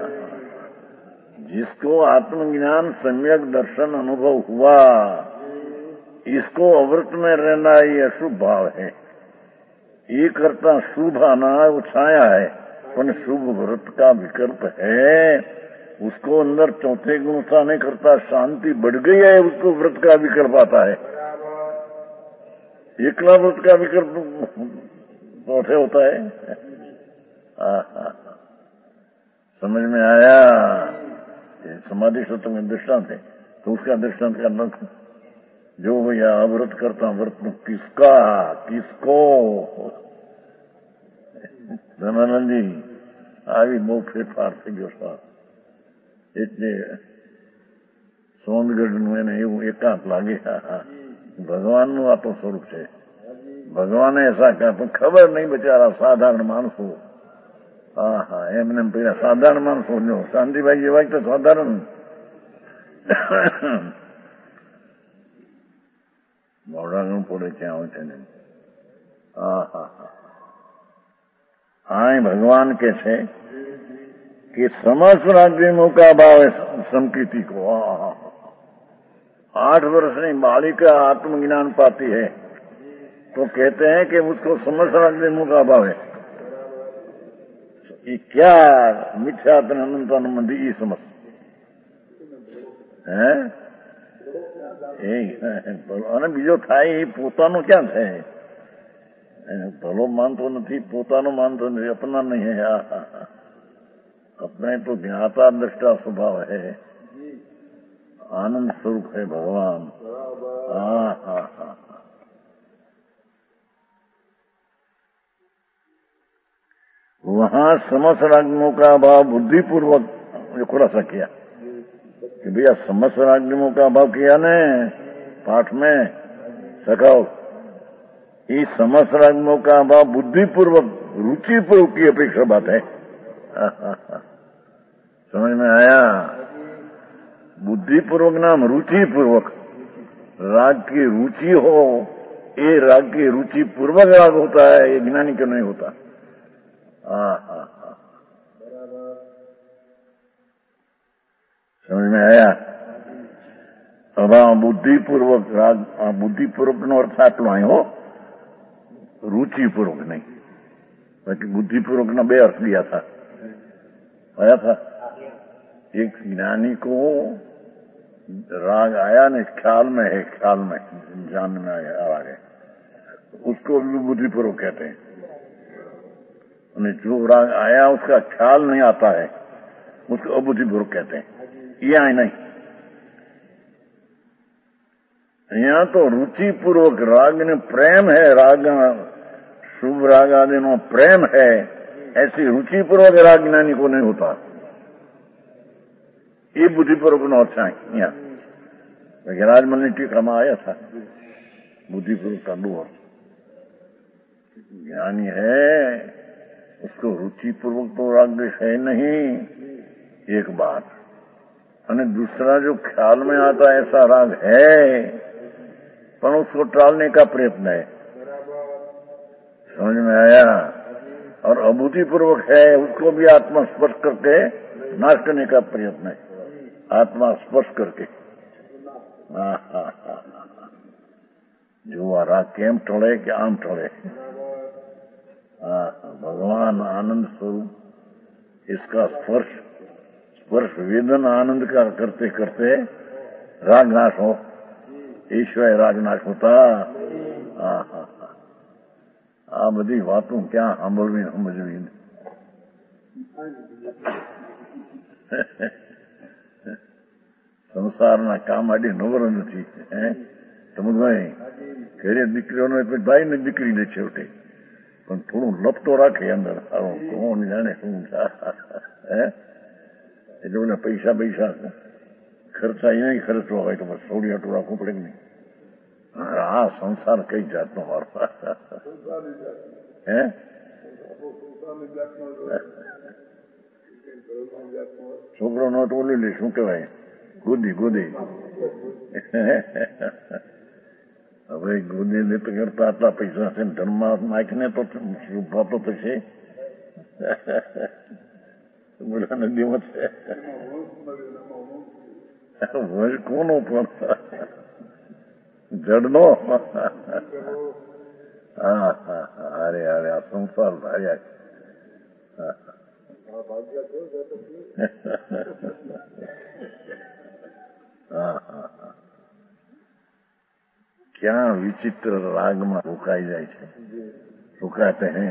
जिसको आत्मज्ञान सम्यक दर्शन अनुभव हुआ, इसको अव्रत में रहना ये अशुभ भाव है. ये करता शुभ आना वो छाया है, पर शुभ व्रत का विकल्प है. उसको अंदर चौथे गुण सा नहीं करता, शांति बढ़ गई है, उसको व्रत का विकल्प आता है. एकला व्रत का विकल्प चौथे होता है. समझ में आया? समाधि शतक में दृष्टांत है, तो उसका दृष्टांत करना, जो भैया अव्रत करता व्रत किसका किसको? ધનાનંદ જી આવી બહુ ફેરફાર થઈ ગયો છે. એટલે સોનગઢનું એને એવું એકાંત લાગે. ભગવાનનું આ તો સ્વરૂપ છે. ભગવાને એસા કહ્યા, પણ ખબર નહીં બચારા સાધારણ માણસો. હા હા, એમને પેલા સાધારણ માણસો જો શાંતિભાઈ જેવા તો સાધારણ મોઢાનું પડે ત્યાં હોય છે ને. હા હા હા, हाँ भगवान कैसे कि समस्त राज्यों का भाव है संकीर्ति को. 8 वर्षની बालिका आत्मज्ञान पाती है तो कहते हैं कि उसको समस्त राज्यों का भाव है. ये क्या मिथ्यात्म अनंतानुमंदी ये समझ है. અને બીજો થાય એ પોતાનો ક્યાં છે? भलो मानतो नहीं, पोतानो मानतो नहीं, अपना नहीं है. अपने तो ज्ञाता दृष्टा स्वभाव है, आनंद स्वरूप है भगवान. वहां समस्त राज्यों का भाव बुद्धिपूर्वक खुलासा किया कि भैया समस्त राज्यों का भाव किया ने पाठ में सखाओ. ये समस्त राज्यों का भाव बुद्धिपूर्वक रुचिपूर्वक की अपेक्षा बात है. समझ में आया? बुद्धिपूर्वक नाम रुचिपूर्वक. राग की रुचि हो, ये राग की रुचि पूर्वक राग होता है, ये ज्ञानी क्यों नहीं होता? समझ में आया? अब बुद्धिपूर्वक राग, बुद्धिपूर्वक नो अर्थ आटलो आयो हो, रुचिपूर्वक नहीं. बाकी बुद्धिपूर्वक ना 2 अर्थ दिया था, आया था. एक ज्ञानी को राग आया नहीं, ख्याल में है, ख्याल में जान में आया राग है, उसको भी बुद्धिपूर्वक कहते हैं. जो राग आया उसका ख्याल नहीं आता है, उसको अबुद्धिपूर्वक कहते हैं. ये आए नहीं. यहाँ तो रुचि पूर्वक राग ने प्रेम है, राग शुभ राग आदि नो प्रेम है, ऐसी रुचि पूर्वक राग ज्ञानी को नहीं होता। ये बुद्धिपूर्वक नो अच्छा है। यहाँ राजमल ने टीका में आया था, बुद्धिपूर्वक का दो अर्थ। ज्ञानी है उसको रुचि पूर्वक तो राग द्वेष है नहीं, एक बात। और दूसरा जो ख्याल में आता है ऐसा राग है, पर उसको टालने का प्रयत्न है। समझ में आया? और अबुद्धिपूर्वक है उसको भी आत्मा स्पर्श करके नाश करने का प्रयत्न है, आत्मा स्पर्श करके। जो राग केम टळे कि आम टळे। भगवान आनंद स्वरूप, इसका स्पर्श वेदन आनंद का करते करते राग नाश हो, ईश्वर राग नाश होता। आ बधी वातों क्या सांभळवी समझवी। संसाરના કામ આડી નવરો નથી। સમજભાઈ ઘરે દીકરીઓનો એટલે ભાઈને દીકરી લે છેવટે, પણ થોડું લપતો રાખે અંદર, સારો કોણ જાણે શું એટલે બધા પૈસા ખર્ચા નહીં ખર્ચવા હોય તો બસ થોડી આટલું રાખવું પડે કે નહીં? આ સંસાર કઈ જાતનો વાર્તા હે? છોકરો નો તો ઓલી લે, શું કહેવાય, ગોદી હવે ગોદી ને તો કરતા આટલા પૈસા છે, ધર્મમાં નાખીને તો વાતો થશે બધા નદીમાં છે વજ કોનો પણ જડનો। અરે આ સંસાર ભાર્યા क्या विचित्र राग में रोकाई जाए छे, रोकाते हैं।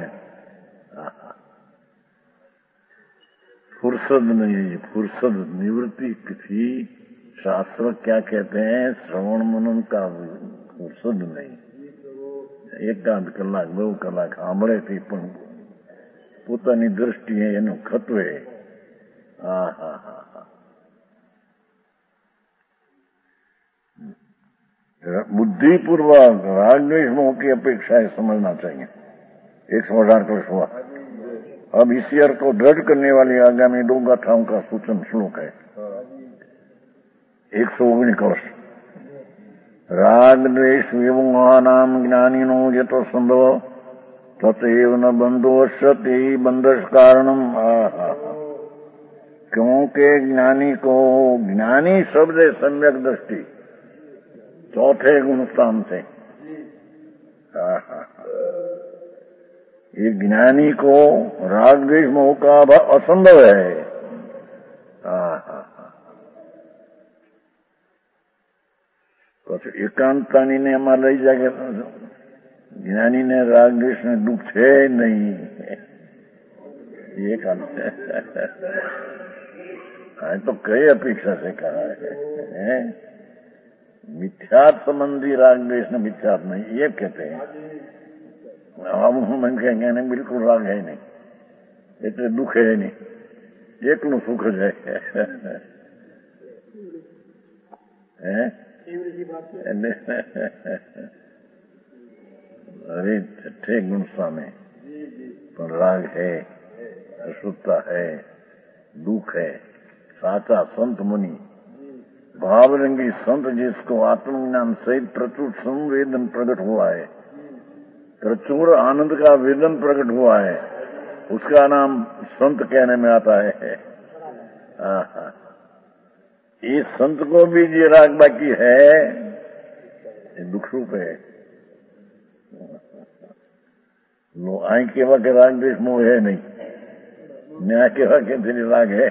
फुर्सत नहीं, फुर्सत निवृत्ति थी। शास्त्र क्या कहते हैं, श्रवण मनन का फुर्सत नहीं। एकाद कलाक 2 कलाक સાંભળેથી પણ પોતાની દ્રષ્ટિએ એનું ખતવે। बुद्धिपूर्वक राग द्वेष मोह की अपेक्षा है, समझना चाहिए। 118 हुआ। अब इसी अर्थ को दृढ़ करने वाली आगामी 2 गाथाओं का सूचन श्लोक है। 119 राग द्वेष विमोहानाम ज्ञानिनो यतो संभव तथैव न बंधोष्यति बंधस कारणम। क्योंकि ज्ञानी को, ज्ञानी शब्द है सम्यक दृष्टि, चौथे गुण स्थान से। ये ज्ञानी को राग द्वेष मोह का असंभव है। પછી એકાંતાની એમાં લઈ જાય કે જ્ઞાનીને રાગ દ્વેષ ને દુઃખ છે નહીં, એકાંત तो कई अपेक्षा से कहा है। मिथ्यात्व संबंधी राग द्वेष ने मिथ्यात्व नहीं, ये कहते हैं। हम कहेंगे नहीं, बिल्कुल राग है नहीं, इतने दुख है नहीं, एकલું સુખ જ है। अरे छठे गुण स्वामी, पर राग है, अशुद्धता है, दुख है। साचा संत मुनि, भावरंगी संत जिसको आत्मज्ञान सहित प्रचुर संवेदन प्रकट हुआ है, प्रचुर आनंद का वेदन प्रकट हुआ है, उसका नाम संत कहने में आता है। इस संत को भी ये राग बाकी है, ये दुख रूप है। लो आई केवा के राग द्वेष मोह है नहीं, न्याय केवा के तेरी राग है।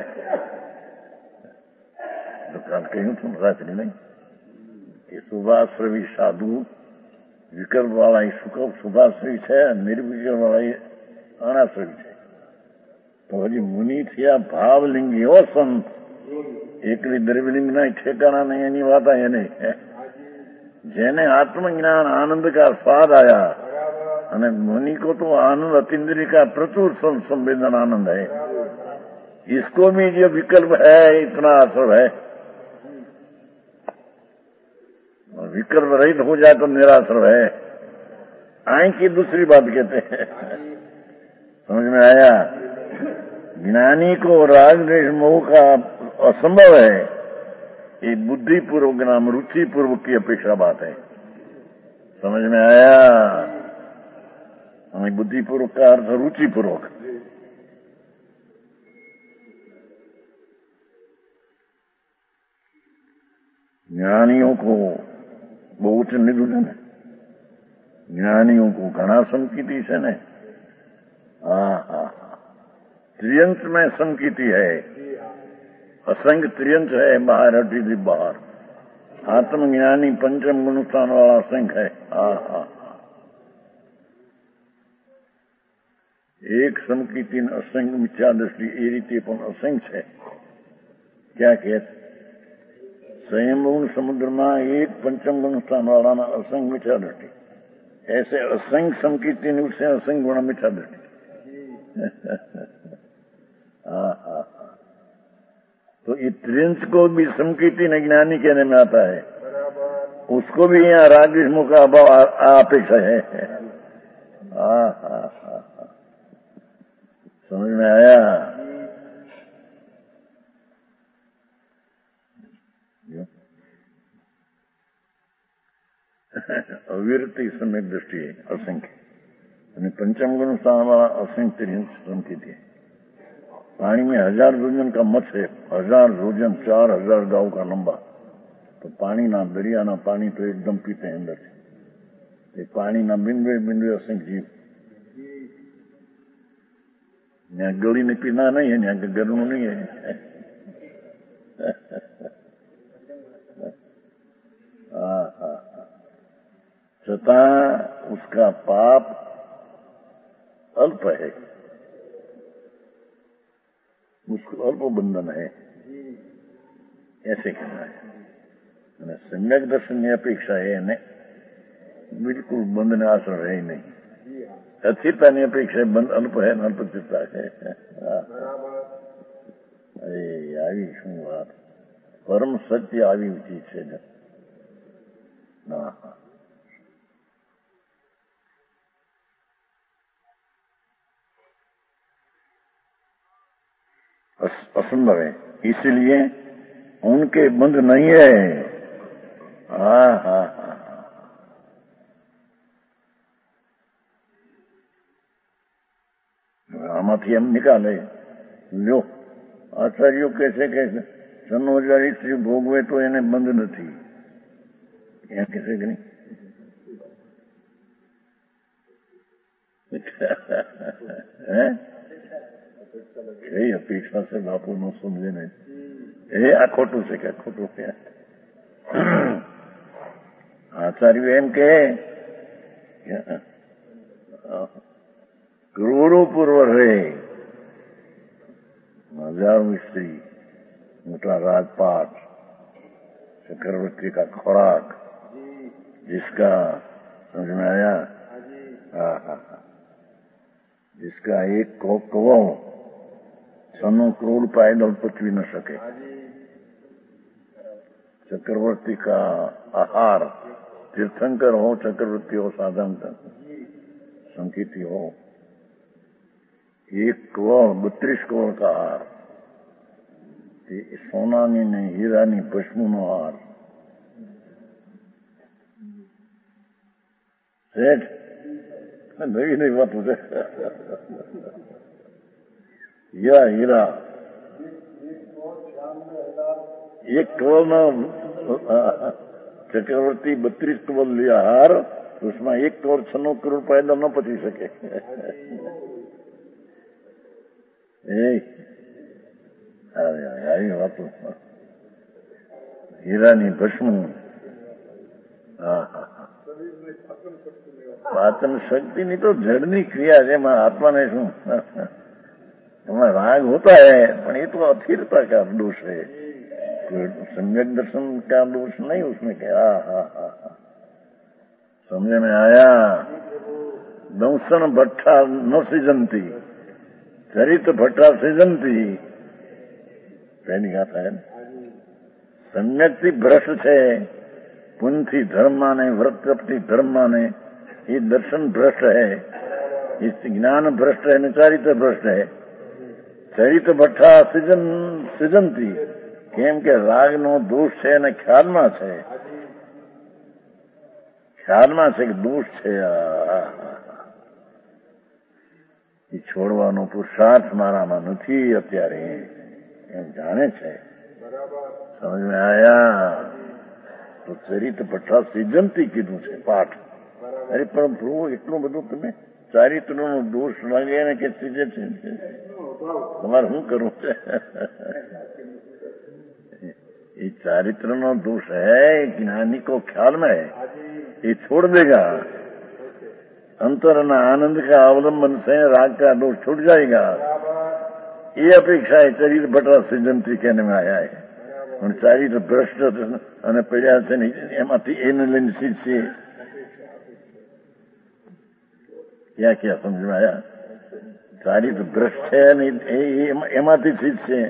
दुकान कहीं तुम रात्रि नहीं, ये शुभाश्रवी साधु विकल्प वाला शुभाश्रवी है, निर्विकल्प वाला अनाश्रवी है। तो हजी मुनि थिया भावलिंगी हो संत, एकली द्रव्यलिंग ना ठेकाना नहीं, एनी वाता है नहीं। જેને आत्मज्ञान आनंद का स्वाद आया, અને मुनि को तो आनंद अतीन्द्रिय का प्रचुर संवेदन आनंद है, इसको भी जो विकल्प है इतना असर है। विकल्प रहित हो जाए तो निराश्रय है। आई की दूसरी बात कहते हैं, समझ में आया? ज्ञानी को राग द्वेष मोह का असंभव है, ये बुद्धिपूर्वक नाम रुचिपूर्वक की अपेक्षा बात है। समझ में आया? हमें बुद्धिपूर्वक का अर्थ रुचिपूर्वक। ज्ञानियों को बहुत निधुन है, ज्ञानियों को घना संकीति से ने। त्रियंश में संकीति है, असंख्य त्रियंश है, बाहर हटी थी बाहर। आत्मज्ञानी पंचम गुण स्थान वाला असंख्य है। एक समकीर्ति असंख्य मिथ्या दृष्टि ए रीते पण असंख्य है। क्या कहते? संयम गुण समुद्र में एक पंचम गुण स्थान वाला असंख्य मिथ्या दृष्टि, ऐसे असंख्य समकीर्ति उससे असंख्य गुण मिथ्या दृष्टि। तो ये त्रिंश को भी समकीर्ति न ज्ञानी कहने में आता है, उसको भी यहाँ राग द्वेष मोह का अभाव अपेक्षा है। समझ में आया? अविरति समय दृष्टि है असंख्य, અને पंचम गुण स्थान वाला असंख्य त्रिंश समकीर्ति है। पानी में 1000 योजन का मत्स्य है, 1000 योजन 4000 गांव का लंबा। तो पानी ना दरिया ना पानी तो एकदम पीते हैं अंदर से। पानी ना बिंदु बिंदु असंख्य जीव। यहाँ गली ने पीना नहीं है, यहाँ के गर्म नहीं है। छता उसका पाप अल्प है, उसको अल्प बंधन है, ऐसे कहना है। सम्यक दर्शन की अपेक्षा है ने बिल्कुल बंधन आश्रय है ही नहीं। अस्थिरता की अपेक्षा बंध अल्प है, अल्पचित्ता है। अरे आई शू बात, परम सत्य आई चीज है। असंभव है, इसलिए उनके बंध नहीं है। आमाथी हम निकाले लो आचार्यों कैसे कैसे सनोजारी स्त्री भोगवे तो એને બંધ નથી, क्या कैसे कि नहीं? कई अपेक्षा से बापू न समझे नहीं, आ खोटू से क्या खोटू क्या? आचार्य एम के करोड़ों पूर्व है, 1000 स्त्री, मोटा राजपाट, चक्रवर्ती का खुराक, जिसका समझ में आया? जिसका एक कौवा 100 करोड़ पैदल पचवी न सके, चक्रवर्ती का आहार, तीर्थंकर हो, चक्रवर्ती हो, साधारणतः संकीर्ति हो, 1 करोड़ 32 करोड़ का हार, सोनानी ने हीरानी भस्मनो हार। सेठ नवी नई बात हो जाए, हीरा 1 करोड़ ना चक्रवर्ती 32 करोड़ लिया हार, उसमें 1 करोड़ 96 करोड़ पैदल न पची सके। आई बात हीरानी भस्म पाचन शक्ति नहीं तो जड़नी क्रिया है, आत्मा ने शू राग होता है, पर ये तो अस्थिरता का दोष है, सम्यक दर्शन का दोष नहीं उसमें क्या। समझ में आया? दंसन भट्ठा न सिजंती, चरित भट्ठा सिजंती। पहली गाथा है। सम्यक्ति भ्रष्ट छे, पुण्यથી ધર્મ માને, વ્રત તપથી ધર્મ માને, ये दर्शन भ्रष्ट है, ये ज्ञान भ्रष्ट है, न चारित्र भ्रष्ट है। चरित्र भट्ठा सिजंती, કેમ કે રાગનો દોષ છે અને ખ્યાલમાં છે, ખ્યાલમાં છે કે દોષ છે, એ છોડવાનો પુરુષાર્થ મારામાં નથી અત્યારે એમ જાણે છે। સમજ में आया? તો ચરિત્ર ભટ્ઠા સિજંતી કીધું છે પાઠ। અરે પણ પ્રભુ એટલું બધું તમે ચારિત્રનો દોષ લાગે ને કે સિજે છે, તમારે શું કરવું છે? ये चारित्र दोष है, ज्ञानी को ख्याल में है, ये छोड़ देगा। अंतर न आनंद का अवलंबन से राग का दोष छूट जाएगा। ये अपेक्षा है चरित्र भट्ठा सिजंती कहने में आया है। और चारित्र भ्रष्ट અને પડ્યા છે ને એમાંથી એને લઈને શીખશે। क्या क्या समझ में आया? चारित्र भ्रष्ट है ને એમાંથી શીખશે।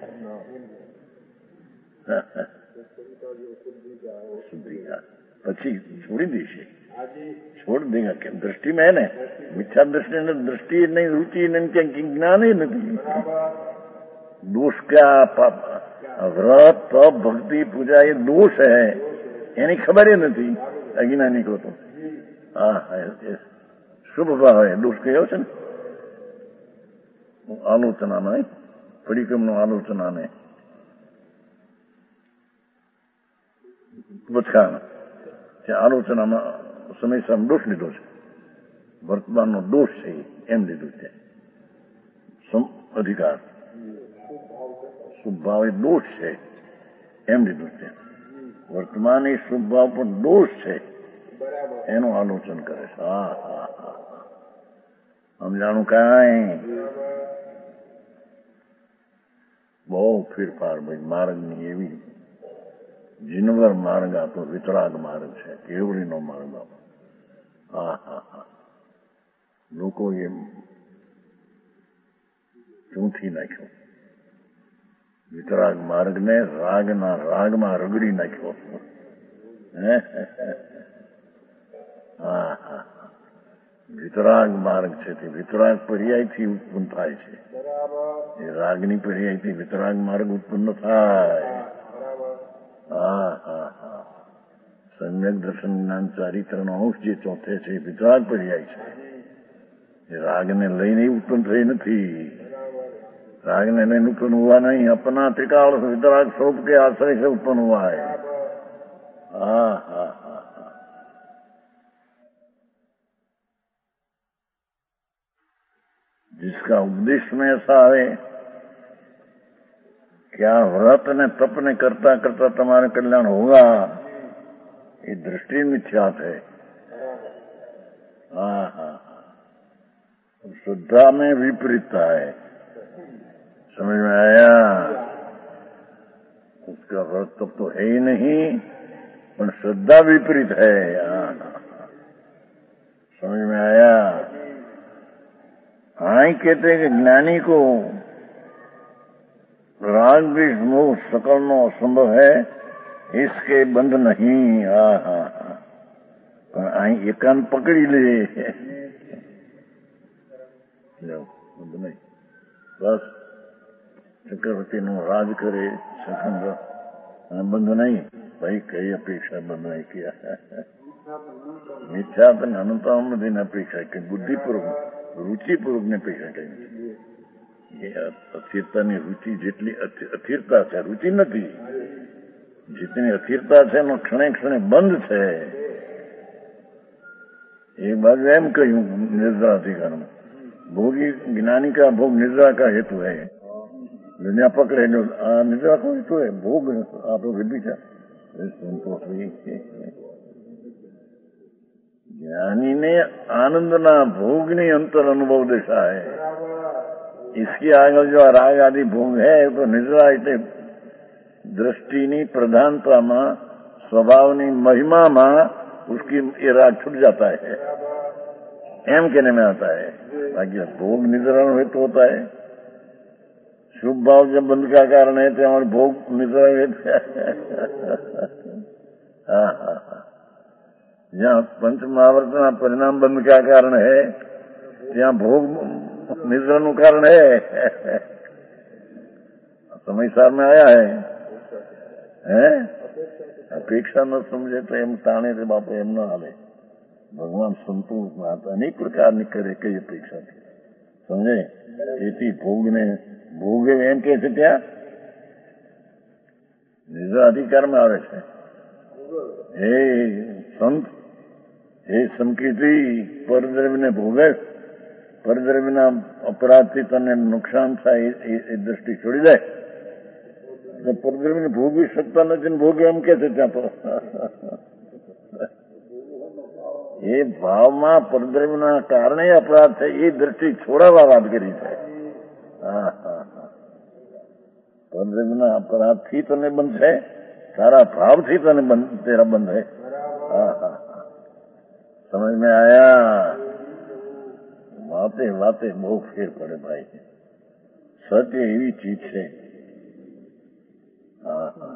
પછી છોડી દેશે, छोड़ देगा। क्या दृष्टि में है ना, मिथ्या दृष्टि ने दृष्टि नहीं, रुचि नहीं, क्या ज्ञान ही नहीं। दोष क्या? व्रत तप भक्ति पूजा ये दोष है, એની ખબર નથી અજ્ઞાની કો। તો શુભ ભાવ है, दोष કયો છે ને આલોચનામાં, પરિક્રમનો આલોચનાને વચખાણ આલોચનામાં સમયસર દોષ લીધો છે, વર્તમાનનો દોષ છે એમ લીધું છે। અધિકાર શુભ ભાવ એ દોષ છે એમ લીધું છે। વર્તમાન એ શુભ ભાવ પણ દોષ છે એનું આલોચન કરે છે। હા હા હા, સમજાણું કાંઈ? બહુ ફેરફાર ભાઈ માર્ગની એવી। જીનવર માર્ગ આપો વિતરાગ માર્ગ છે, કેવડીનો માર્ગ આપો। હા હા હા, લોકો એમ ચૂંથી નાખ્યો વિતરાગ માર્ગને, રાગના રાગમાં રગડી નાખ્યો। હા હા, વિતરાગ માર્ગ છે તે વિતરાગ પર્યાયથી ઉત્પન્ન થાય છે। એ રાગની પર્યાયથી વિતરાગ માર્ગ ઉત્પન્ન થાય। હા હા હા, સમ્યક દર્શન જ્ઞાન ચારિત્રનો અંશ જે ચોથે છે એ વિતરાગ પર્યાય છે। એ રાગને લઈને ઉત્પન્ન થઈ નથી, रागने नहीं उत्पन्न हुआ नहीं, अपना त्रिकाल वितराग स्वरूप के आश्रय से उत्पन्न हुआ है। हाँ हाँ हाँ हाँ, जिसका उपदेश में ऐसा आवे क्या व्रत ने तप ने करता करता तुम्हारे कल्याण होगा, ये दृष्टि मिथ्यात है। हाँ हाँ, श्रद्धा में विपरीतता है। समझ में आया? उसका व्रत तप तो है ही नहीं, पर श्रद्धा विपरीत है। समझ में आया? हाँ, कहते हैं कि ज्ञानी को राग द्वेष मोह सकल नो असंभव है, इसके बंध नहीं। हाँ हाँ हाँ, पर आई एकांत पकड़ी ले, बंध नहीं। बस चक्रवर्ती नो राज करे स्वतंत्र, बंध नहीं भाई, कई अपेक्षा बंध नहीं किया। मिथ्या अनंतम दिन अपेक्षा की बुद्धिपूर्वक रुचिपूर्वक ने अपेक्षा કરી। ये अस्थिरताની रुचि જેટલી अस्थिरता છે, रुचि નથી। जितनी अस्थिरता છે એનો ક્ષણે ક્ષણે બંધ છે। एक बार एम કહ્યું નિદ્રાધિકારમ, भोगी ज्ञानी का भोग निद्रा का हेतु है। दुनिया पकड़े जो निद्रा को हेतु है भोग, आप लोग विचार संतोष हुई। ज्ञानी ने आनंदना भोगनी अंतर अनुभव देखा है। इसकी आगे जो राग आदि भोग है तो निद्रा એટલે દ્રષ્ટિની પ્રધાનતામાં, સ્વભાવની મહિમામાં उसकी ये राग छूट जाता है, एम कहने में आता है। बाकी भोग निद्रण हुए तो होता है। शुभ भाव जब बंध का कारण है तो हमारे भोग निद्रण हुए। हाँ हाँ हाँ, जहाँ पंच महावर्तना परिणाम बंध का कारण है, यहाँ भोग निद्रण कारण है। समझ सार में आया है? अपेक्षा न समझे तो एम ताने से बापू एम न हाले। भगवान संतोष में अनेक प्रकार ની કરે કઈ અપેક્ષા છે, સમજે? એથી ભોગને ભોગે એમ કે છે ત્યાં નિજ અધિકારમાં આવે છે। હે સંત, હે સંકીર્તિ, પરદ્રવ્યને ભોગે, પરદ્રવ્યના અપરાધથી તને નુકસાન થાય એ દ્રષ્ટિ છોડી દે। પરદ્રવ્યને ભોગવી શકતા નથી ને ભોગે એમ કે છે ત્યાં તો। એ ભાવમાં પરદ્રવ્યના કારણે અપરાધ છે એ દ્રષ્ટિ છોડાવવા વાત કરી છે। હા હા હા, પરદ્રવ્યના અપરાધથી તને બંધશે, તારા ભાવથી તને તેરા બંધ है। हाँ हाँ हाँ, समझ में आया? वाते वाते बहुत फेर पड़े भाई। सत्य एवी चीज है। हाँ हाँ,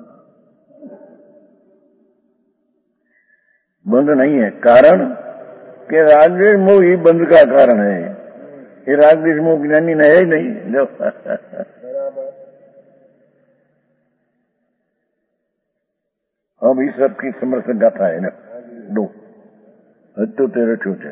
बंध नहीं है। कारण कि रागद्वेष मोह ही बंध का कारण है। ये रागद्वेष मोह ज्ञानी है ही नहीं। जो अब इस सब की समर्थन गाथा है ना, दो हत्यो तेरे छूटे।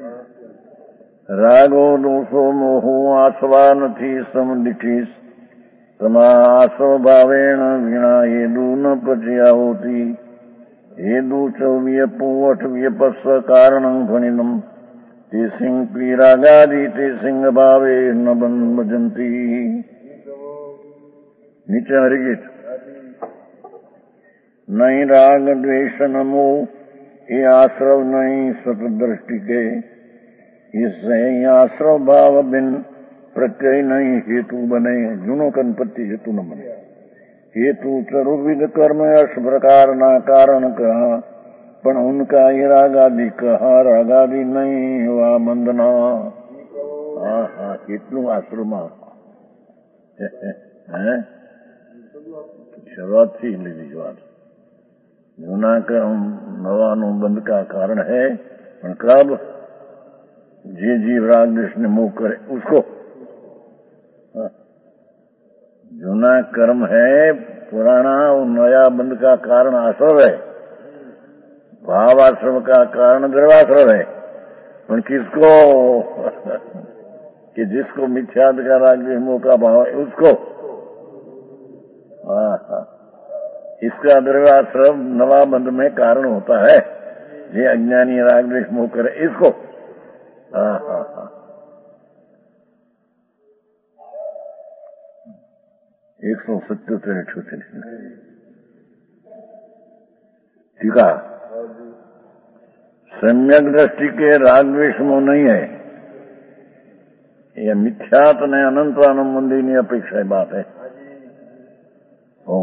रागो दोषो मोहो आसवा नथी समदिठी, समासो भावेण वीणा हेदु न प्रचया होती। हेदु च व्यपो अठ व्यपस्स कारणं ध्वनिनम्, ते सिंह प्रियरागादि ते सिंह भावे न भजन्ति। नीचे हरिगीत। नहीं राग द्वेष न मोह ये आश्रव नहीं सतदृष्टि के, इससे आश्रव भाव बिन प्रत्यय नहीं हेतु बने। जुनो कनपत्ति हेतु न बने। हेतु चरुविद कर्म अश प्रकार ना कारण कहा, पण उनका ये रागादि कहा। रागादि नहीं हुआ बंधना। हाँ हाँ, કેટલું આશ્રમમાં શરૂઆતથી લીધી વાત। જૂના કર્મ નવાનું બંધ का कारण है, પણ कब? જે जीव राग द्वेष ने मोह करे उसको। जूना कर्म है पुराना, और नया बंध का कारण आश्रव है। भाव आश्रम का कारण द्रवाश्रव है। पर किसको? कि जिसको मिथ्याद का राग द्वेष मोह का भाव है उसको। इसका द्रव्याश्रम नवा बंध में कारण होता है। ये अज्ञानी राग द्वेष मोह करे इसको। हाँ हाँ हाँ, 177 छूटे। ठीक है, सम्यक दृष्टि के राग द्वेष मोह नहीं है। यह मिथ्यात ने अनंत आनंदी की अपेक्षा बात है। हो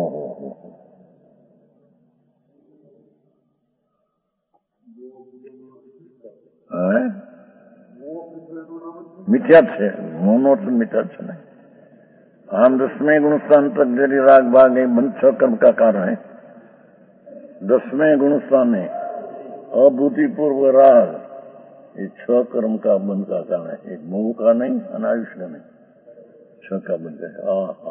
मिथ्यात है। मोनो तो मिथ्यात है नहीं। आम 10वें गुणस्थान तक जरी राग भाग है, बंध 6 कर्म का कारण है। 10वें गुणस्थान में अभूतिपूर्व राग, ये 6 कर्म का बंध का कारण है। एक मोह का नहीं, अनायुष का नहीं, 6 का बंध है।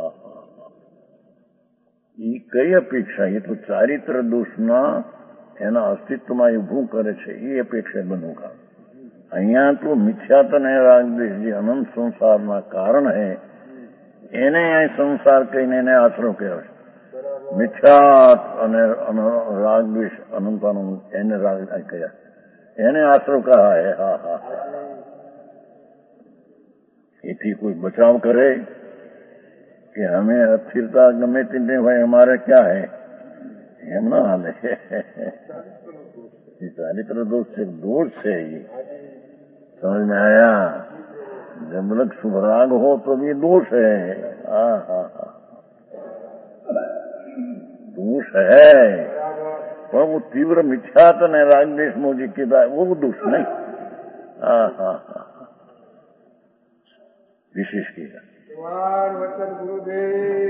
ये कई अपेक्षा, ये तो चारित्र दोषना एना अस्तित्वમાં ઊભું કરે છે એ અપેક્ષા બનોગા। અહીંયા તો મિથ્યાત અને રાગ દ્વેષ જે અનંત સંસારના કારણ है, એને અહીં સંસાર કહીને એને આશ્રવ કહેવાય। મિથ્યાત અને રાગ દ્વેષ અનંતાનું એને રાગ કહ્યા, એને આશ્રવ કહા है। હા હા, એથી કોઈ બચાવ કરે कि हमें अस्थिरता गमे तीन भाई हमारे क्या है, हम ना हाले। चारित्र दोष से ये समझ में आया? जब लग शुभ राग हो तो भी दोष है। दोष है। पर वो तीव्र मिथ्यातन है राग देश मोजी की वो दुष्ट नहीं। हाँ विशेष किया। वचन गुरुदेव।